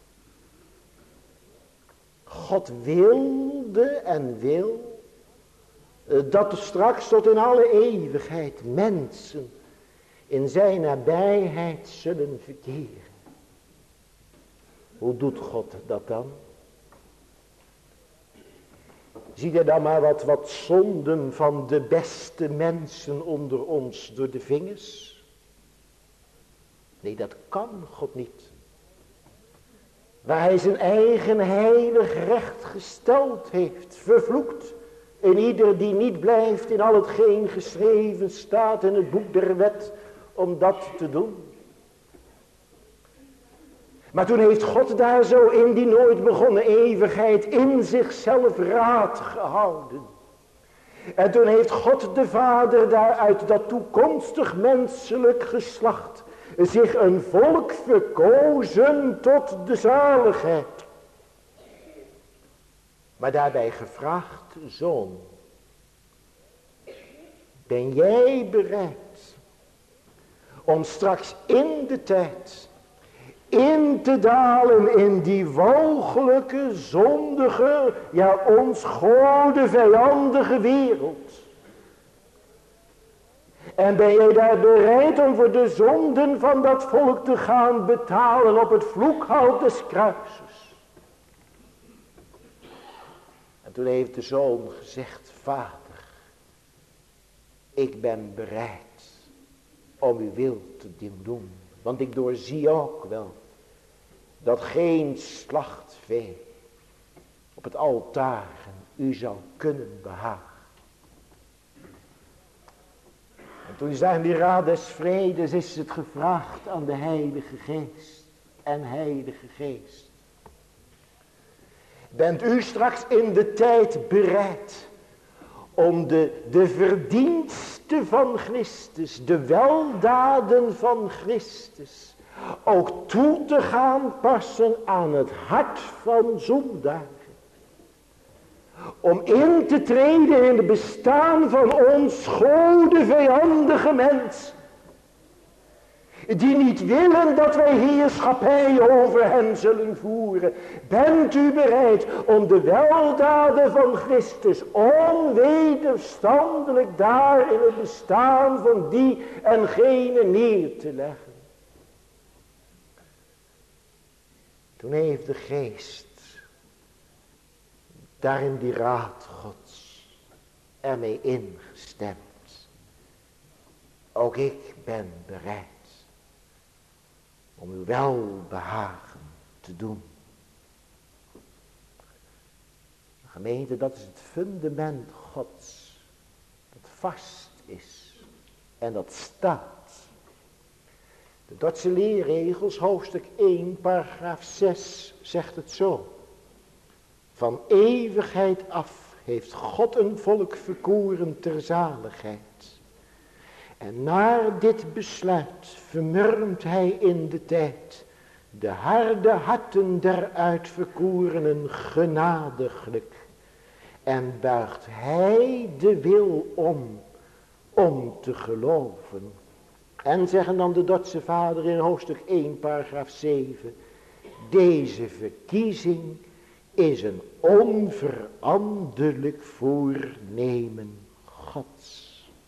God wilde en wil dat er straks tot in alle eeuwigheid mensen in zijn nabijheid zullen verkeren. Hoe doet God dat dan? Zie je dan maar wat zonden van de beste mensen onder ons door de vingers? Nee, dat kan God niet. Waar hij zijn eigen heilig recht gesteld heeft, vervloekt. En ieder die niet blijft in al hetgeen geschreven staat in het boek der wet, om dat te doen. Maar toen heeft God daar zo in die nooit begonnen eeuwigheid in zichzelf raad gehouden. En toen heeft God de Vader daar uit dat toekomstig menselijk geslacht zich een volk verkozen tot de zaligheid. Maar daarbij gevraagd, zoon, ben jij bereid om straks in de tijd in te dalen in die walgelijke, zondige, ja ons gode vijandige wereld? En ben jij daar bereid om voor de zonden van dat volk te gaan betalen op het vloekhout des kruises? En toen heeft de zoon gezegd, Vader, ik ben bereid om uw wil te doen. Want ik doorzie ook wel dat geen slachtvee op het altaar u zou kunnen behagen. En toen zijn die raad des vredes is het gevraagd aan de Heilige Geest. En Heilige Geest, bent u straks in de tijd bereid om de verdiensten van Christus, de weldaden van Christus, ook toe te gaan passen aan het hart van zondaar? Om in te treden in het bestaan van ons gode vijandige mens. Die niet willen dat wij heerschappij over hen zullen voeren. Bent u bereid om de weldaden van Christus onwederstandelijk daar in het bestaan van die en gene neer te leggen? Toen heeft de Geest daarin die raad Gods ermee ingestemd. Ook ik ben bereid om uw welbehagen te doen. Gemeente, dat is het fundament Gods, dat vast is en dat staat. De Dordtse leerregels, hoofdstuk 1, paragraaf 6, zegt het zo. Van eeuwigheid af heeft God een volk verkoren ter zaligheid. En naar dit besluit vermurmt hij in de tijd de harde harten der uitverkorenen genadiglijk. En buigt hij de wil om te geloven. En zeggen dan de Dordtse vader in hoofdstuk 1 paragraaf 7. Deze verkiezing is een onveranderlijk voornemen Gods.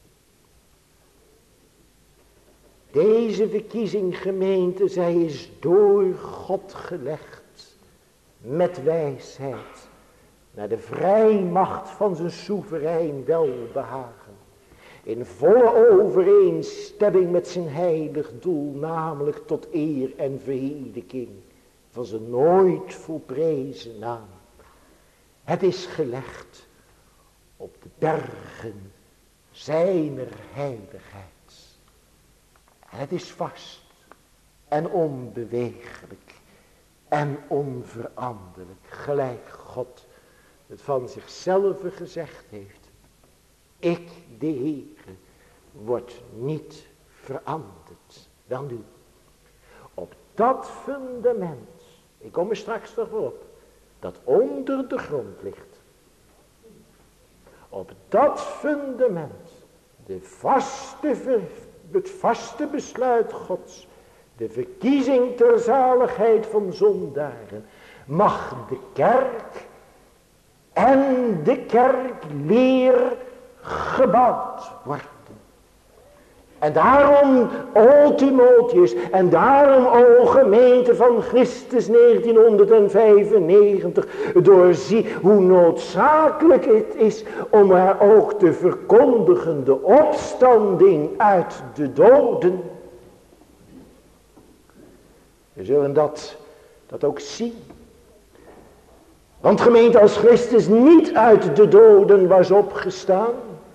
Deze verkiezing, gemeente, zij is door God gelegd met wijsheid naar de vrijmacht van zijn soeverein welbehagen. In volle overeenstemming met zijn heilig doel, namelijk tot eer en verheerlijking van zijn nooit volprezen naam. Het is gelegd op de bergen zijner heiligheid. En het is vast en onbeweeglijk en onveranderlijk, gelijk God het van zichzelf gezegd heeft. Ik, de Heere, word niet veranderd. Wel nu, op dat fundament, ik kom er straks nog wel op, dat onder de grond ligt. Op dat fundament, het vaste besluit Gods, de verkiezing ter zaligheid van zondaren, mag de kerk en de kerkleer gebouwd worden. En daarom, o Timotheus, en daarom, o gemeente van Christus 1995, doorzie hoe noodzakelijk het is om er ook te verkondigen de opstanding uit de doden. We zullen dat ook zien. Want gemeente, als Christus niet uit de doden was opgestaan,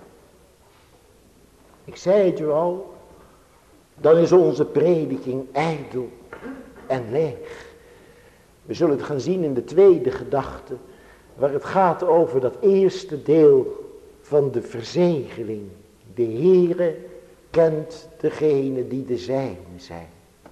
ik zei het u al, dan is onze prediking ijdel en leeg. We zullen het gaan zien in de tweede gedachte, waar het gaat over dat eerste deel van de verzegeling. De Heere kent degene die de zijne zijn.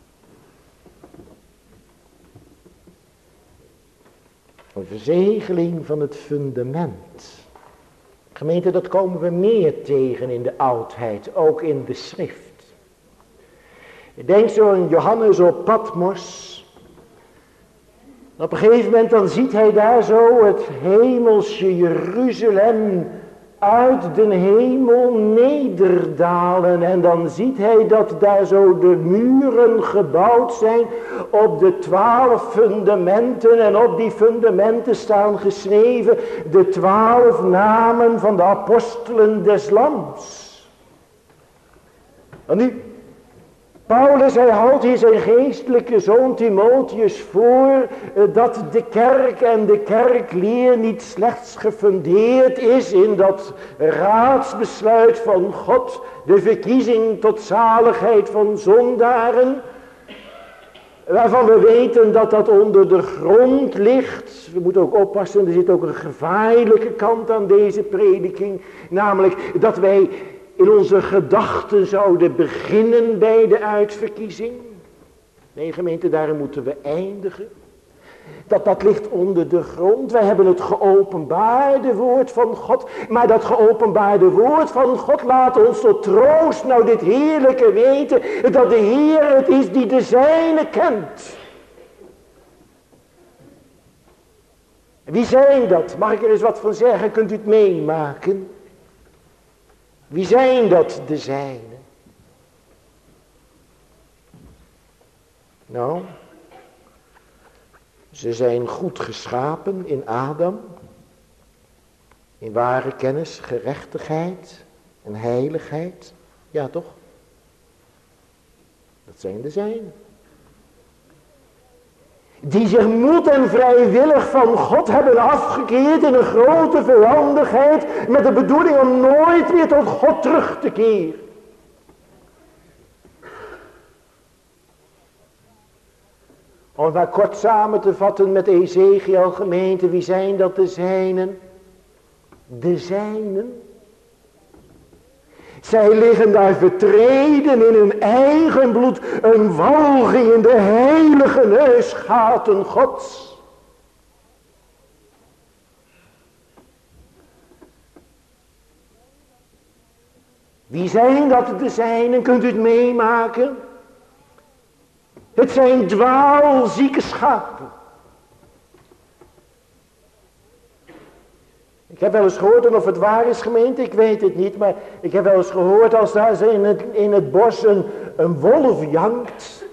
Een verzegeling van het fundament. Gemeente, dat komen we meer tegen in de oudheid, ook in de schrift. Ik denk zo aan Johannes op Patmos. Op een gegeven moment dan ziet hij daar zo het hemelsche Jeruzalem uit de hemel nederdalen. En dan ziet hij dat daar zo de muren gebouwd zijn op de 12 fundamenten. En op die fundamenten staan geschreven de 12 namen van de apostelen des Lams. En nu, Paulus, hij houdt hier zijn geestelijke zoon Timotheus voor dat de kerk en de kerkleer niet slechts gefundeerd is in dat raadsbesluit van God, de verkiezing tot zaligheid van zondaren, waarvan we weten dat dat onder de grond ligt. We moeten ook oppassen, er zit ook een gevaarlijke kant aan deze prediking, namelijk dat wij in onze gedachten zouden beginnen bij de uitverkiezing. Nee, gemeente, daar moeten we eindigen. Dat ligt onder de grond. Wij hebben het geopenbaarde woord van God. Maar dat geopenbaarde woord van God laat ons tot troost nou dit heerlijke weten, dat de Heer het is die de zijne kent. Wie zijn dat? Mag ik er eens wat van zeggen? Kunt u het meemaken? Wie zijn dat de zijne? Nou, ze zijn goed geschapen in Adam, in ware kennis, gerechtigheid en heiligheid. Ja, toch? Dat zijn de zijne. Die zich moed en vrijwillig van God hebben afgekeerd in een grote vijandigheid, met de bedoeling om nooit weer tot God terug te keren. Om het maar kort samen te vatten met Ezekiel, gemeente, wie zijn dat de zijnen? De zijnen. Zij liggen daar vertreden in hun eigen bloed, een walging in de heilige neusgaten Gods. Wie zijn dat de zijnen? Kunt u het meemaken? Het zijn dwaalzieke schapen. Ik heb wel eens gehoord, en of het waar is gemeente, ik weet het niet, maar ik heb wel eens gehoord als daar in het bos een wolf jankt.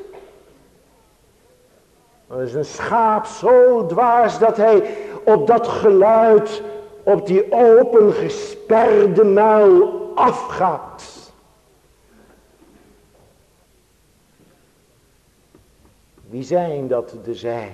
Dan is een schaap zo dwaas dat hij op dat geluid, op die open gesperde muil afgaat. Wie zijn dat de zijnen?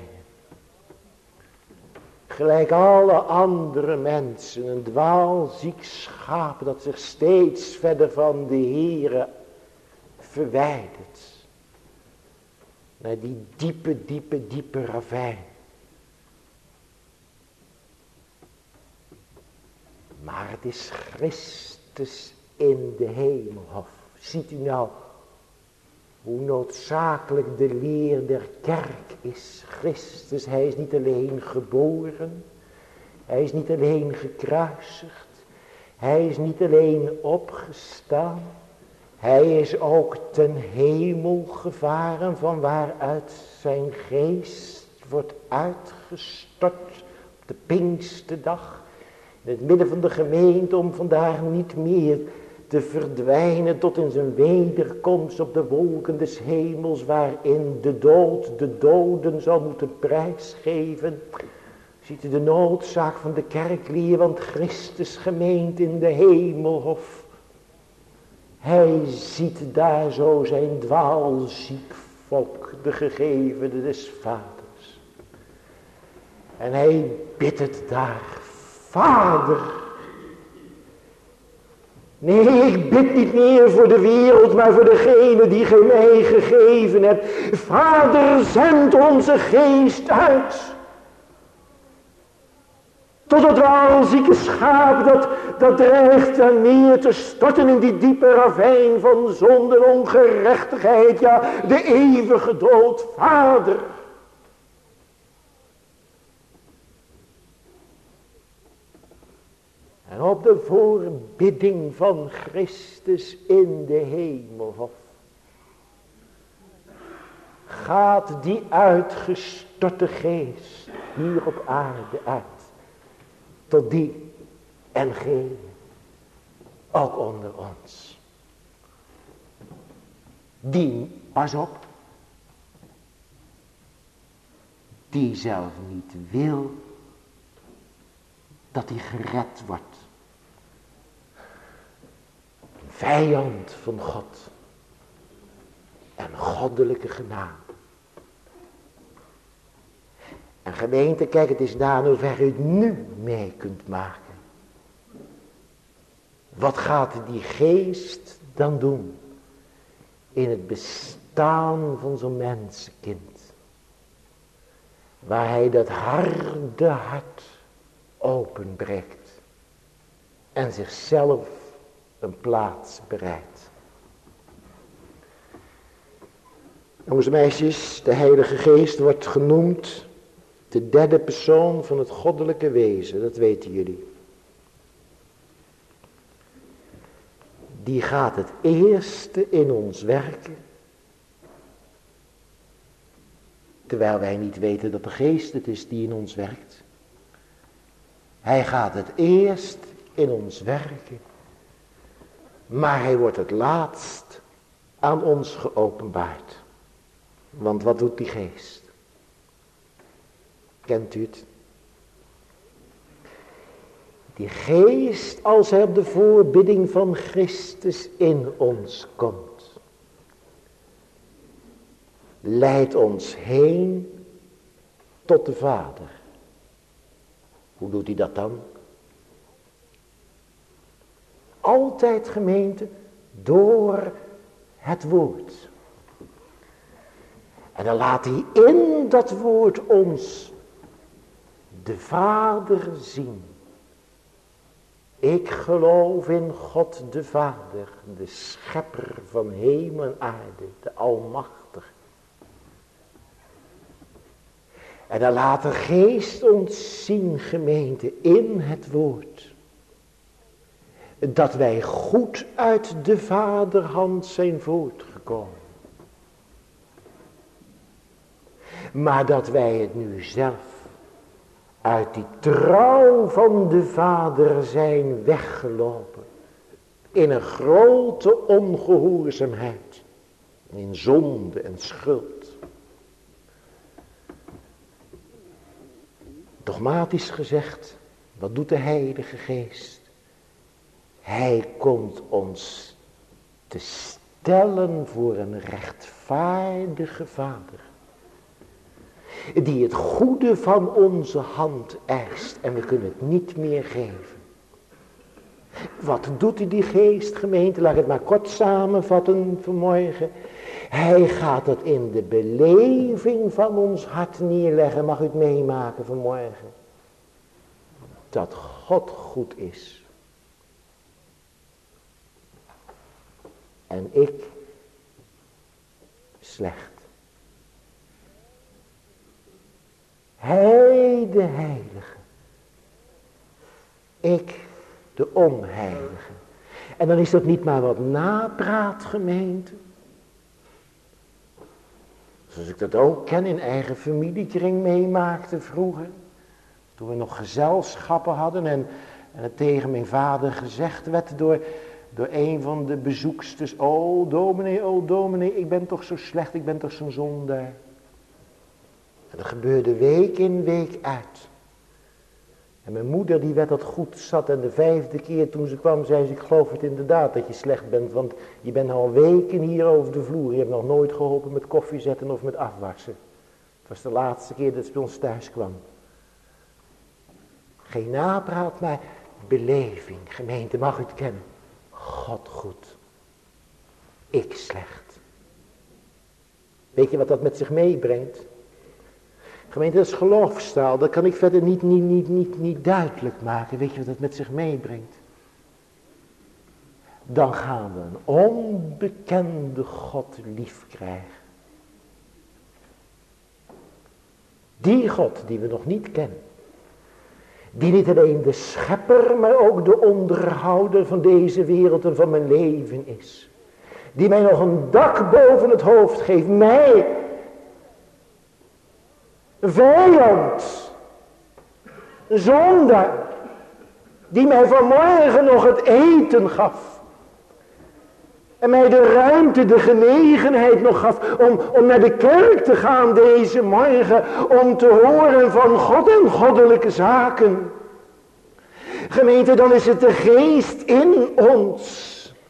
Gelijk alle andere mensen, een dwaalziek schaap dat zich steeds verder van de Heere verwijderd. Naar die diepe, diepe, diepe ravijn. Maar het is Christus in de hemelhof. Ziet u nou hoe noodzakelijk de leer der kerk is. Christus, hij is niet alleen geboren. Hij is niet alleen gekruisigd. Hij is niet alleen opgestaan. Hij is ook ten hemel gevaren, van waaruit zijn geest wordt uitgestort op de Pinksterdag. In het midden van de gemeente, om vandaag niet meer te verdwijnen tot in zijn wederkomst op de wolken des hemels, waarin de dood de doden zal moeten prijsgeven. Ziet u de noodzaak van de kerkleer, want Christus gemeent in de hemelhof. Hij ziet daar zo zijn dwaalziek volk, de gegevene des vaders. En hij bidt het daar, Vader. Nee, ik bid niet meer voor de wereld, maar voor degene die gij mij gegeven hebt. Vader, zend onze geest uit. Totdat we al zieke schaap dat dreigt aan neer te storten in die diepe ravijn van zonde en ongerechtigheid. Ja, de eeuwige dood, Vader. En op de voorbidding van Christus in de hemelhof gaat die uitgestorte geest hier op aarde uit. Tot die en gene, ook onder ons. Die, pas op, die zelf niet wil dat hij gered wordt. Vijand van God en goddelijke genade. En gemeente, kijk, het is na hoe ver u het nu mee kunt maken. Wat gaat die geest dan doen in het bestaan van zo'n mensenkind? Waar hij dat harde hart openbreekt en zichzelf een plaats bereidt. Jongens en meisjes, de Heilige Geest wordt genoemd de derde persoon van het goddelijke wezen, dat weten jullie. Die gaat het eerste in ons werken, terwijl wij niet weten dat de Geest het is die in ons werkt. Hij gaat het eerst in ons werken, maar hij wordt het laatst aan ons geopenbaard. Want wat doet die Geest? Kent u het? Die Geest, als hij op de voorbidding van Christus in ons komt, leidt ons heen tot de Vader. Hoe doet hij dat dan? Altijd, gemeente, door het woord. En dan laat hij in dat woord ons de Vader zien. Ik geloof in God de Vader, de schepper van hemel en aarde, de Almachtige. En dan laat de Geest ons zien, gemeente, in het woord, dat wij goed uit de Vaderhand zijn voortgekomen. Maar dat wij het nu zelf uit die trouw van de Vader zijn weggelopen. In een grote ongehoorzaamheid. In zonde en schuld. Dogmatisch gezegd, wat doet de Heilige Geest? Hij komt ons te stellen voor een rechtvaardige Vader. Die het goede van onze hand eist en we kunnen het niet meer geven. Wat doet die geest, gemeente? Laat ik het maar kort samenvatten vanmorgen. Hij gaat het in de beleving van ons hart neerleggen. Mag u het meemaken vanmorgen? Dat God goed is. En ik slecht. Hij de heilige. Ik de onheilige. En dan is dat niet maar wat napraat, gemeente. Zoals ik dat ook ken in eigen familiekring meemaakte vroeger. Toen we nog gezelschappen hadden en het tegen mijn vader gezegd werd door een van de bezoeksters. Oh dominee, ik ben toch zo slecht, ik ben toch zo'n zondaar. En dat gebeurde week in week uit. En mijn moeder die werd dat goed zat en de 5e keer toen ze kwam zei ze, ik geloof het inderdaad dat je slecht bent, want je bent al weken hier over de vloer. Je hebt nog nooit geholpen met koffie zetten of met afwassen. Het was de laatste keer dat ze bij ons thuis kwam. Geen napraat, maar beleving. Gemeente, mag u het kennen. God goed. Ik slecht. Weet je wat dat met zich meebrengt? Gemeente, dat is geloofstaal. Dat kan ik verder niet duidelijk maken. Weet je wat dat met zich meebrengt? Dan gaan we een onbekende God lief krijgen. Die God die we nog niet kennen. Die niet alleen de schepper, maar ook de onderhouder van deze wereld en van mijn leven is. Die mij nog een dak boven het hoofd geeft. Mij, een vijand, een zondaar, die mij vanmorgen nog het eten gaf. En mij de ruimte, de genegenheid nog gaf om naar de kerk te gaan deze morgen. Om te horen van God en goddelijke zaken. Gemeente, dan is het de geest in ons.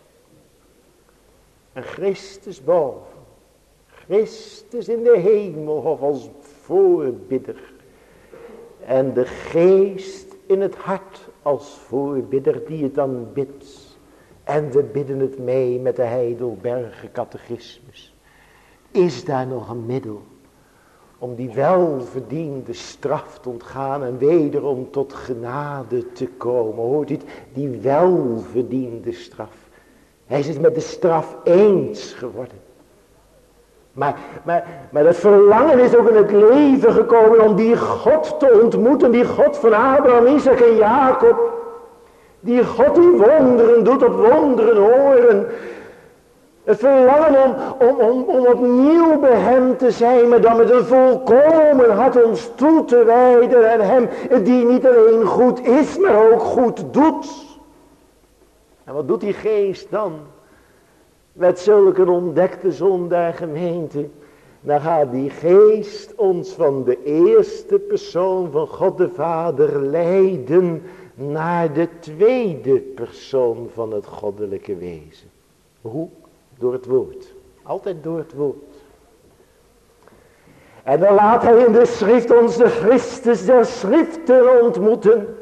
En Christus boven. Christus in de hemel of als voorbidder. En de geest in het hart als voorbidder die het dan bidt. En we bidden het mee met de Heidelberger catechismus. Is daar nog een middel om die welverdiende straf te ontgaan en wederom tot genade te komen? Hoort u het? Die welverdiende straf. Hij is het met de straf eens geworden. Maar dat verlangen is ook in het leven gekomen om die God te ontmoeten. Die God van Abraham, Isaac en Jacob. Die God die wonderen doet, op wonderen horen. Het verlangen om opnieuw bij hem te zijn, maar dan met een volkomen hart ons toe te wijden. En hem die niet alleen goed is, maar ook goed doet. En wat doet die geest dan? Met zulke ontdekte zondaar gemeente. Dan gaat die geest ons van de eerste persoon van God de Vader leiden naar de tweede persoon van het goddelijke wezen. Hoe? Door het woord. Altijd door het woord. En dan laat hij in de schrift ons de Christus der schriften ontmoeten.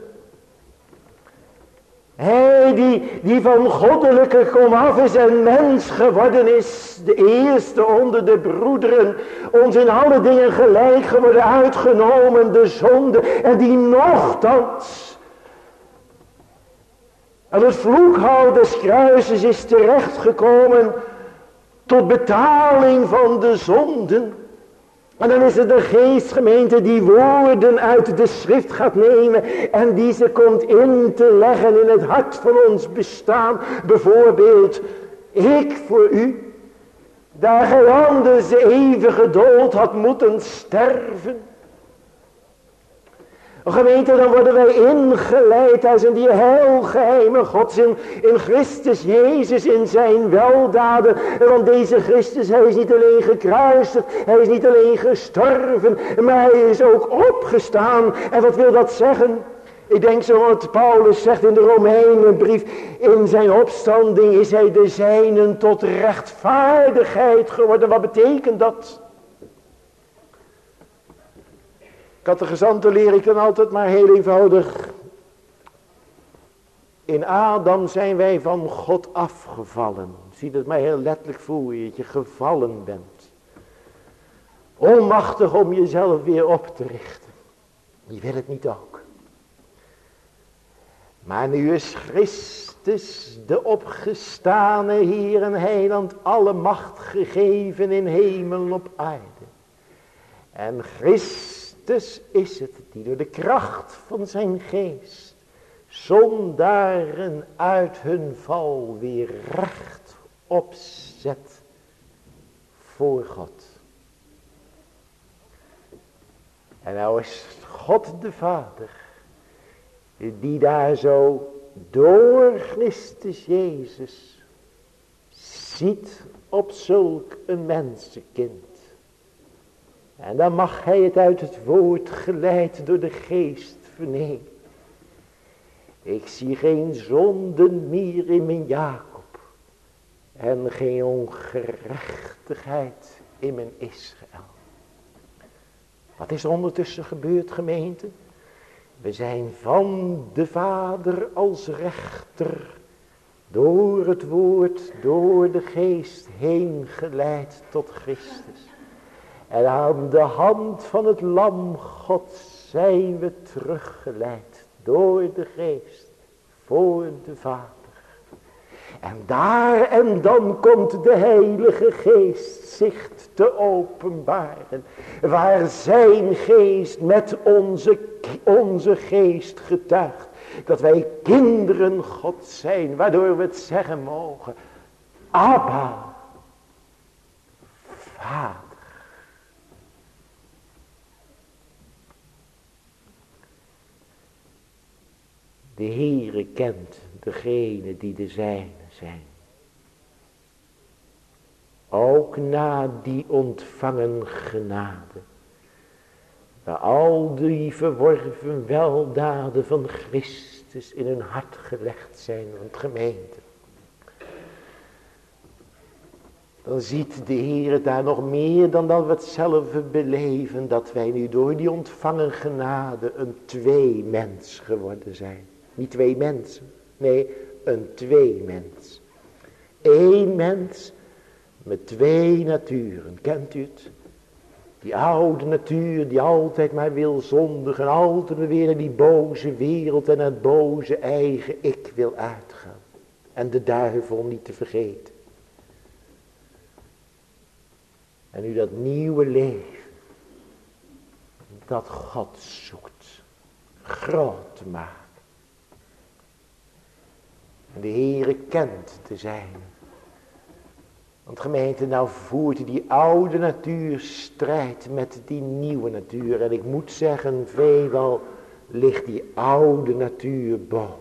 Hij die van goddelijke komaf is en mens geworden is, de eerste onder de broederen, ons in alle dingen gelijk geworden, uitgenomen de zonde, en die nochtans aan het vloekhout des kruises is terechtgekomen tot betaling van de zonden. En dan is het de geestgemeente die woorden uit de schrift gaat nemen en die ze komt in te leggen in het hart van ons bestaan. Bijvoorbeeld, ik voor u, daar gij anders de eeuwige dood had moeten sterven. Gemeente, dan worden wij ingeleid als in die heilgeheime Gods in Christus Jezus, in zijn weldaden. Want deze Christus, hij is niet alleen gekruisigd, hij is niet alleen gestorven, maar hij is ook opgestaan. En wat wil dat zeggen? Ik denk zo wat Paulus zegt in de Romeinenbrief, in zijn opstanding is hij de zijnen tot rechtvaardigheid geworden. Wat betekent dat? Catechizanten leer ik dan altijd maar heel eenvoudig. In Adam zijn wij van God afgevallen. Zie dat mij heel letterlijk voor je, dat je gevallen bent. Onmachtig om jezelf weer op te richten. Je wil het niet ook. Maar nu is Christus, de opgestane Heer en Heiland, alle macht gegeven in hemel en op aarde. En Christus is het die door de kracht van zijn geest zondaren uit hun val weer recht opzet voor God. En nou is God de Vader, die daar zo door Christus Jezus ziet op zulk een mensenkind. En dan mag hij het uit het woord geleid door de geest vernemen. Ik zie geen zonden meer in mijn Jacob. En geen ongerechtigheid in mijn Israël. Wat is er ondertussen gebeurd, gemeente? We zijn van de Vader als rechter door het woord, door de geest heen geleid tot Christus. En aan de hand van het lam Gods zijn we teruggeleid door de geest voor de Vader. En daar en dan komt de Heilige Geest zich te openbaren. Waar zijn geest met onze geest getuigt. Dat wij kinderen God zijn. Waardoor we het zeggen mogen. Abba, Vader. De Heere kent degene die de zijne zijn. Ook na die ontvangen genade. Waar al die verworven weldaden van Christus in hun hart gelegd zijn. Want gemeente. Dan ziet de Heer daar nog meer dan dat we het zelf beleven. Dat wij nu door die ontvangen genade een tweemens geworden zijn. Niet twee mensen. Nee, een tweemens. Eén mens met twee naturen. Kent u het? Die oude natuur die altijd maar wil zondigen. Altijd weer naar die boze wereld en het boze eigen ik wil uitgaan. En de duivel niet te vergeten. En nu dat nieuwe leven. Dat God zoekt. Groot te maken. En de Heere kent de zijne. Want gemeente, nou voert die oude natuur strijd met die nieuwe natuur. En ik moet zeggen, veelal ligt die oude natuur boven.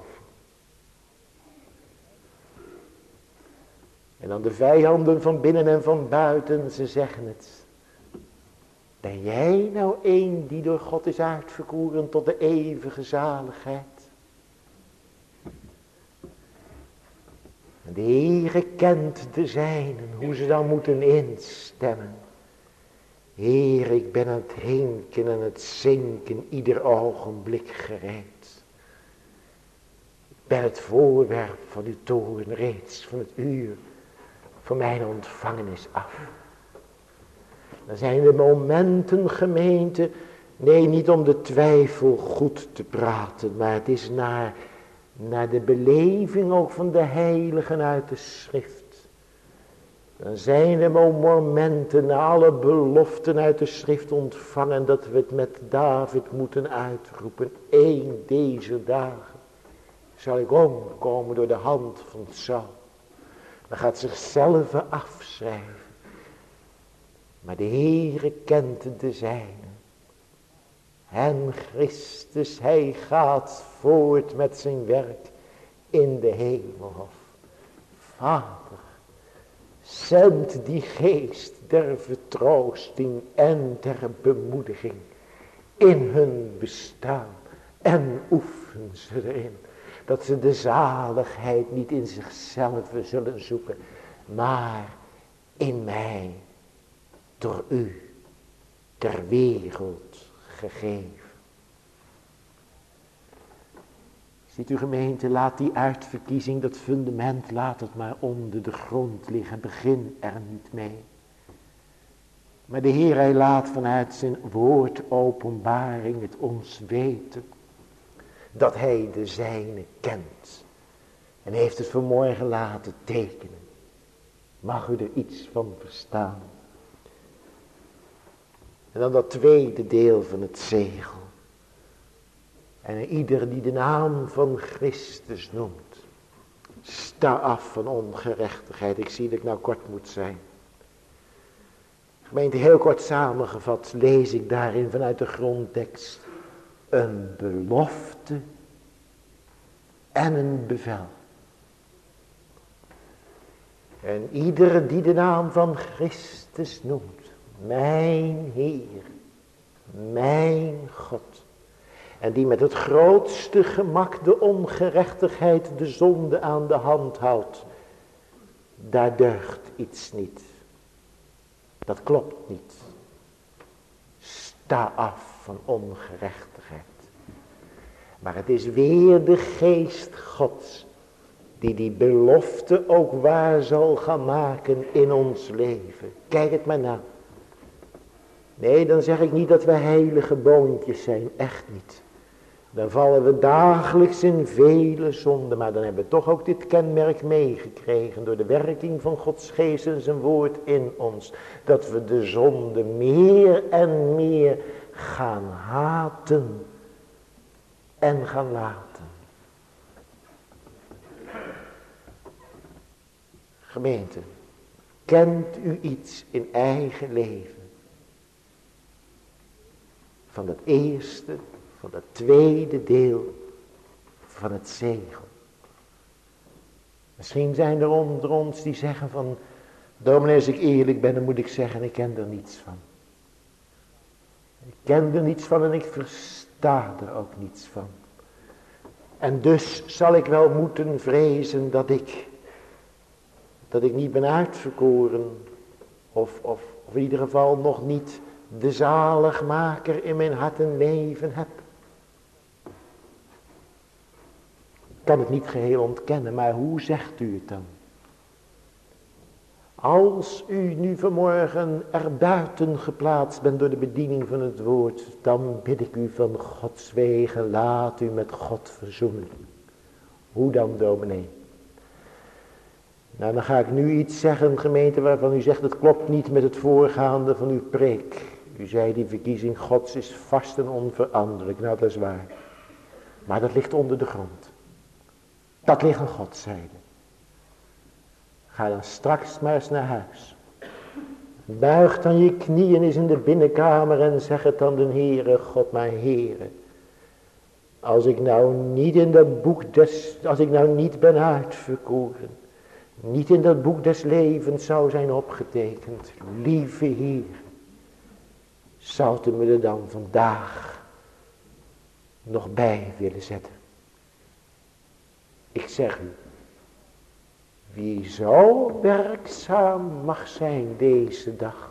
En dan de vijanden van binnen en van buiten, ze zeggen het. Ben jij nou een die door God is uitverkoren tot de eeuwige zaligheid? En de Heere kent de zijnen, hoe ze dan moeten instemmen. Heer, ik ben aan het hinken en het zinken ieder ogenblik gereed. Ik ben het voorwerp van uw toorn reeds van het uur van mijn ontvangenis af. Dan zijn de momenten, gemeente, nee, niet om de twijfel goed te praten, maar het is naar de beleving ook van de heiligen uit de schrift. Dan zijn er momenten na alle beloften uit de schrift ontvangen dat we het met David moeten uitroepen. Eén deze dagen zal ik omkomen door de hand van Saul. Dan gaat zichzelf afschrijven. Maar de Heere kent de zijne. En Christus, hij gaat voort met zijn werk in de hemelhof. Vader, zend die geest der vertroosting en der bemoediging in hun bestaan. En oefen ze erin. Dat ze de zaligheid niet in zichzelf zullen zoeken. Maar in mij, door u, ter wereld gegeven. Ziet u gemeente, laat die uitverkiezing, dat fundament, laat het maar onder de grond liggen. Begin er niet mee. Maar de Heer, hij laat vanuit zijn woord openbaring het ons weten. Dat hij de zijne kent. En heeft het vanmorgen laten tekenen. Mag u er iets van verstaan? En dan dat tweede deel van het zegel. En ieder die de naam van Christus noemt. Sta af van ongerechtigheid. Ik zie dat ik nou kort moet zijn. Gemeente, heel kort samengevat lees ik daarin vanuit de grondtekst. Een belofte en een bevel. En ieder die de naam van Christus noemt. Mijn Heer, mijn God. En die met het grootste gemak de ongerechtigheid, de zonde aan de hand houdt. Daar deugt iets niet. Dat klopt niet. Sta af van ongerechtigheid. Maar het is weer de geest Gods. Die belofte ook waar zal gaan maken in ons leven. Kijk het maar na. Nee, dan zeg ik niet dat we heilige boontjes zijn. Echt niet. Dan vallen we dagelijks in vele zonden. Maar dan hebben we toch ook dit kenmerk meegekregen. Door de werking van Gods geest en zijn woord in ons. Dat we de zonde meer en meer gaan haten. En gaan laten. Gemeente. Kent u iets in eigen leven? Van dat eerste, van dat tweede deel van het zegel. Misschien zijn er onder ons die zeggen van, dominee, als ik eerlijk ben, dan moet ik zeggen, ik ken er niets van. Ik ken er niets van en ik versta er ook niets van. En dus zal ik wel moeten vrezen dat ik niet ben uitverkoren. Of in ieder geval nog niet de zaligmaker in mijn hart en leven heb. Ik kan het niet geheel ontkennen, maar hoe zegt u het dan? Als u nu vanmorgen er buiten geplaatst bent door de bediening van het woord, dan bid ik u van Gods wegen, laat u met God verzoenen. Hoe dan, dominee? Nou, dan ga ik nu iets zeggen, gemeente, waarvan u zegt, het klopt niet met het voorgaande van uw preek. U zei, die verkiezing Gods is vast en onveranderlijk. Nou, dat is waar. Maar dat ligt onder de grond. Dat ligt aan Gods zijde. Ga dan straks maar eens naar huis. Buig dan je knieën eens in de binnenkamer en zeg het dan de Heere, God mijn Heere. Als ik nou niet in dat boek als ik nou niet ben uitverkoren, niet in dat boek des levens zou zijn opgetekend, lieve Heer, zou u me er dan vandaag nog bij willen zetten? Ik zeg u, wie zo werkzaam mag zijn deze dag,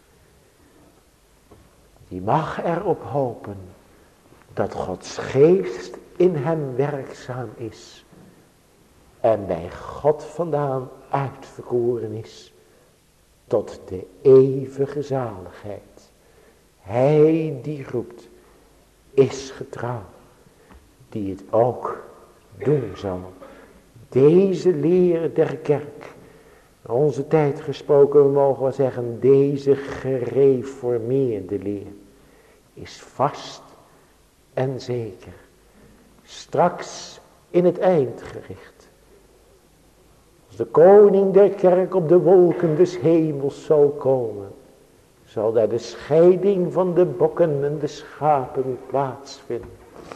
die mag erop hopen dat Gods geest in hem werkzaam is en bij God vandaan uitverkoren is tot de eeuwige zaligheid. Hij die roept is getrouw, die het ook doen zal. Deze leer der kerk, in onze tijd gesproken, we mogen wel zeggen, deze gereformeerde leer is vast en zeker. Straks in het eindgericht, als de koning der kerk op de wolken des hemels zal komen, zal daar de scheiding van de bokken en de schapen plaatsvinden.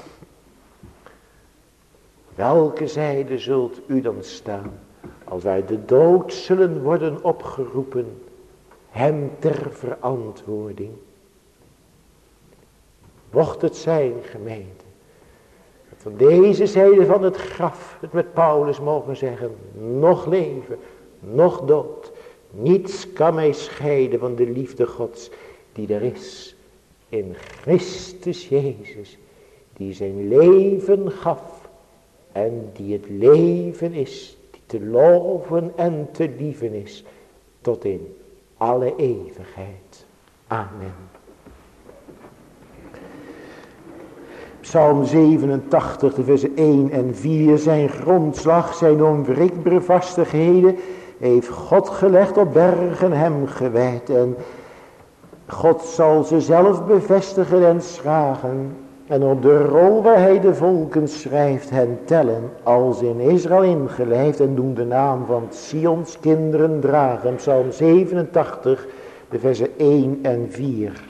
Welke zijde zult u dan staan, als wij de dood zullen worden opgeroepen, hem ter verantwoording? Mocht het zijn, gemeente, dat van deze zijde van het graf, het met Paulus mogen zeggen, nog leven, nog dood, niets kan mij scheiden van de liefde Gods, die er is in Christus Jezus, die zijn leven gaf en die het leven is, die te loven en te lieven is, tot in alle eeuwigheid. Amen. Psalm 87, de versen 1 en 4, zijn grondslag, zijn onwrikbare vastigheden, heeft God gelegd op bergen hem gewijd. En God zal ze zelf bevestigen en schragen. En op de rol waar hij de volken schrijft hen tellen, als in Israël ingelijfd en doen de naam van Sions kinderen dragen. Psalm 87, de versen 1 en 4.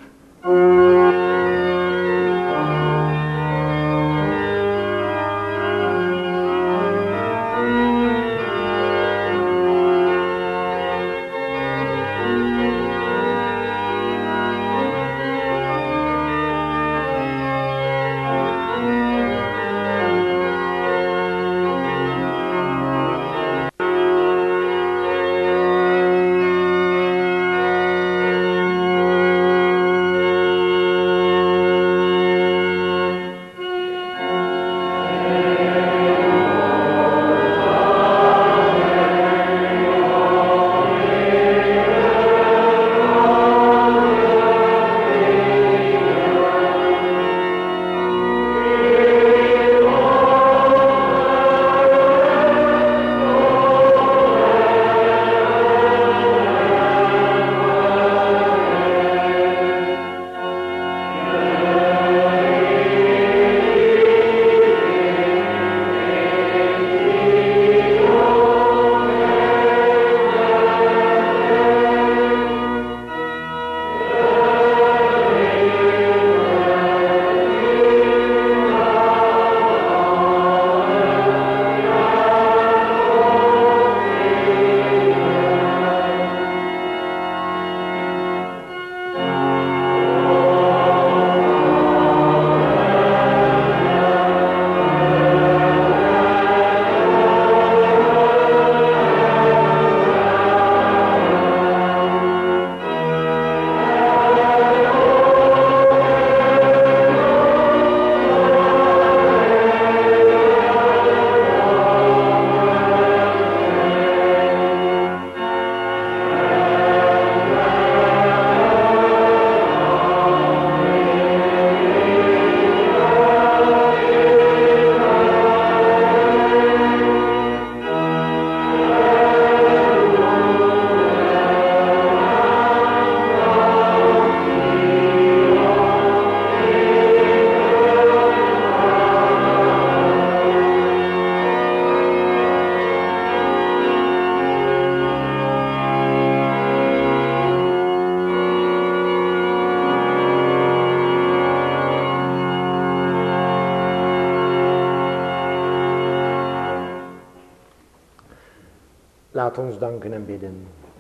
Laat ons danken en bidden.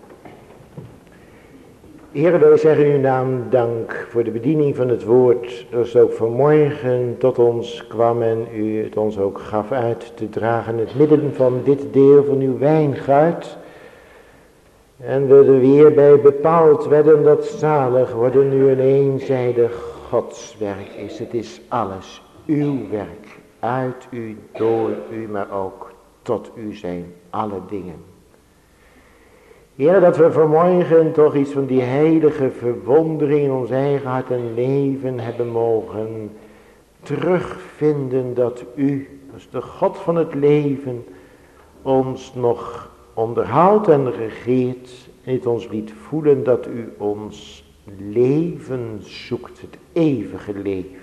Heer, wij zeggen uw naam dank voor de bediening van het woord, zoals het ook vanmorgen tot ons kwam en u het ons ook gaf uit te dragen in het midden van dit deel van uw wijngaard. En we er weer bij bepaald werden dat zalig worden nu een eenzijdig Godswerk is. Het is alles uw werk, uit u, door u, maar ook tot u zijn alle dingen. Heer, dat we vanmorgen toch iets van die heilige verwondering in ons eigen hart en leven hebben mogen terugvinden, dat u, als de God van het leven, ons nog onderhoudt en regeert en het ons liet voelen dat u ons leven zoekt, het eeuwige leven.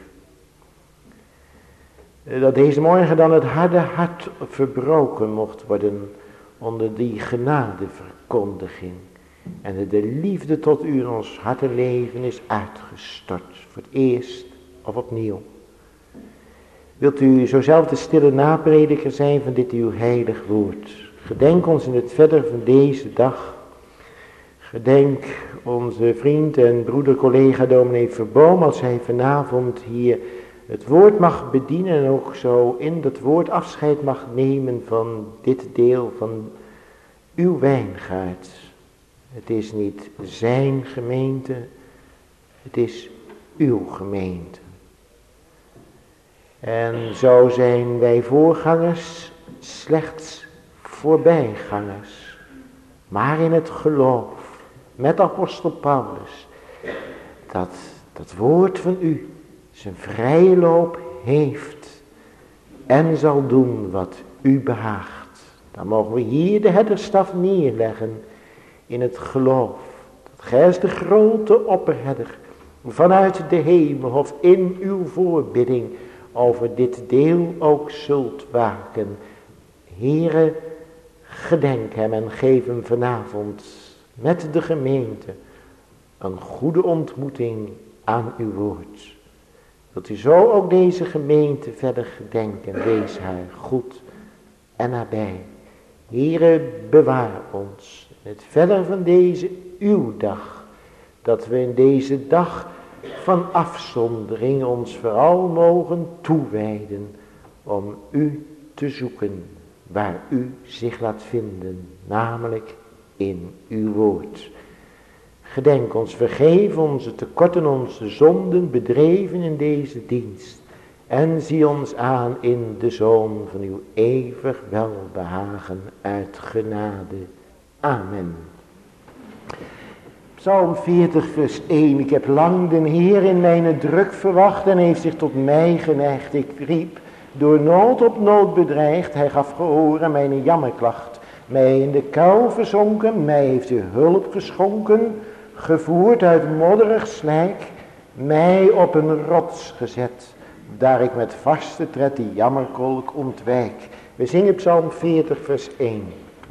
Dat deze morgen dan het harde hart verbroken mocht worden onder die genadeverkondiging. En de liefde tot u in ons hart en leven is uitgestort. Voor het eerst of opnieuw. Wilt u zo zelf de stille naprediker zijn van dit uw heilig woord. Gedenk ons in het verder van deze dag. Gedenk onze vriend en broeder collega dominee Verboom als hij vanavond hier het woord mag bedienen en ook zo in dat woord afscheid mag nemen van dit deel van uw wijngaard. Het is niet zijn gemeente, het is uw gemeente. En zo zijn wij voorgangers slechts voorbijgangers. Maar in het geloof met apostel Paulus dat woord van u zijn vrije loop heeft en zal doen wat u behaagt. Dan mogen we hier de herderstaf neerleggen in het geloof. Dat gij als de grote opperherder vanuit de hemel of in uw voorbidding over dit deel ook zult waken. Heere, gedenk hem en geef hem vanavond met de gemeente een goede ontmoeting aan uw woord. Wilt u zo ook deze gemeente verder gedenken, wees haar goed en nabij. Heere, bewaar ons in het verder van deze uw dag, dat we in deze dag van afzondering ons vooral mogen toewijden om u te zoeken waar u zich laat vinden, namelijk in uw woord. Gedenk ons, vergeef onze tekorten, onze zonden, bedreven in deze dienst. En zie ons aan in de Zoon van uw eeuwig welbehagen uit genade. Amen. Psalm 40 vers 1. Ik heb lang den Heer in mijn druk verwacht en heeft zich tot mij geneigd. Ik riep, door nood op nood bedreigd, hij gaf gehoor aan mijn jammerklacht. Mij in de kuil verzonken, mij heeft u hulp geschonken, gevoerd uit modderig slijk, mij op een rots gezet, daar ik met vaste tred die jammerkolk ontwijk. We zingen Psalm 40 vers 1.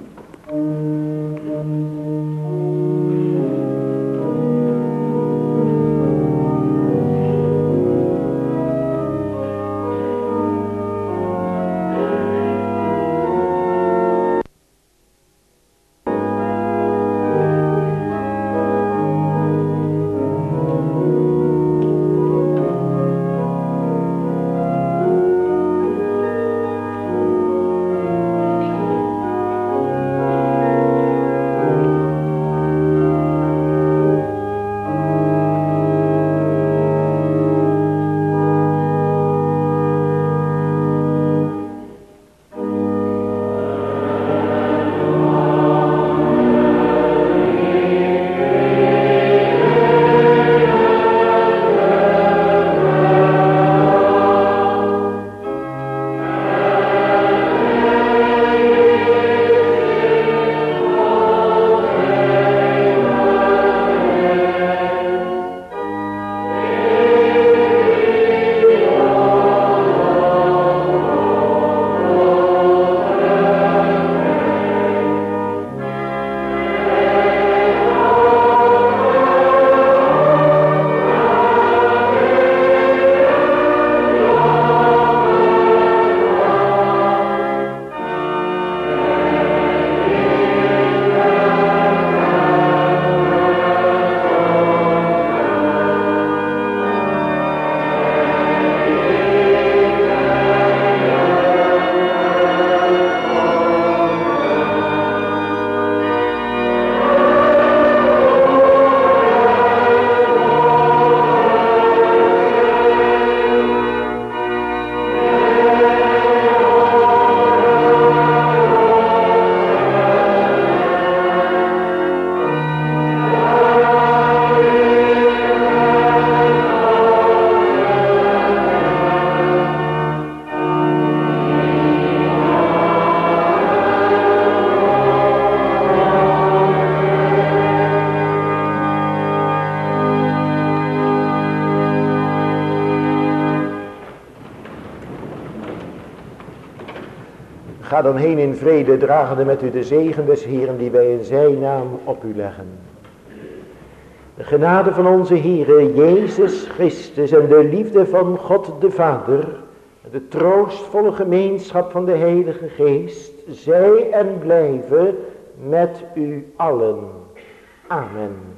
Ga dan heen in vrede, dragende met u de zegen des Heeren die wij in zijn naam op u leggen. De genade van onze Heere Jezus Christus en de liefde van God de Vader, de troostvolle gemeenschap van de Heilige Geest, zij en blijven met u allen. Amen.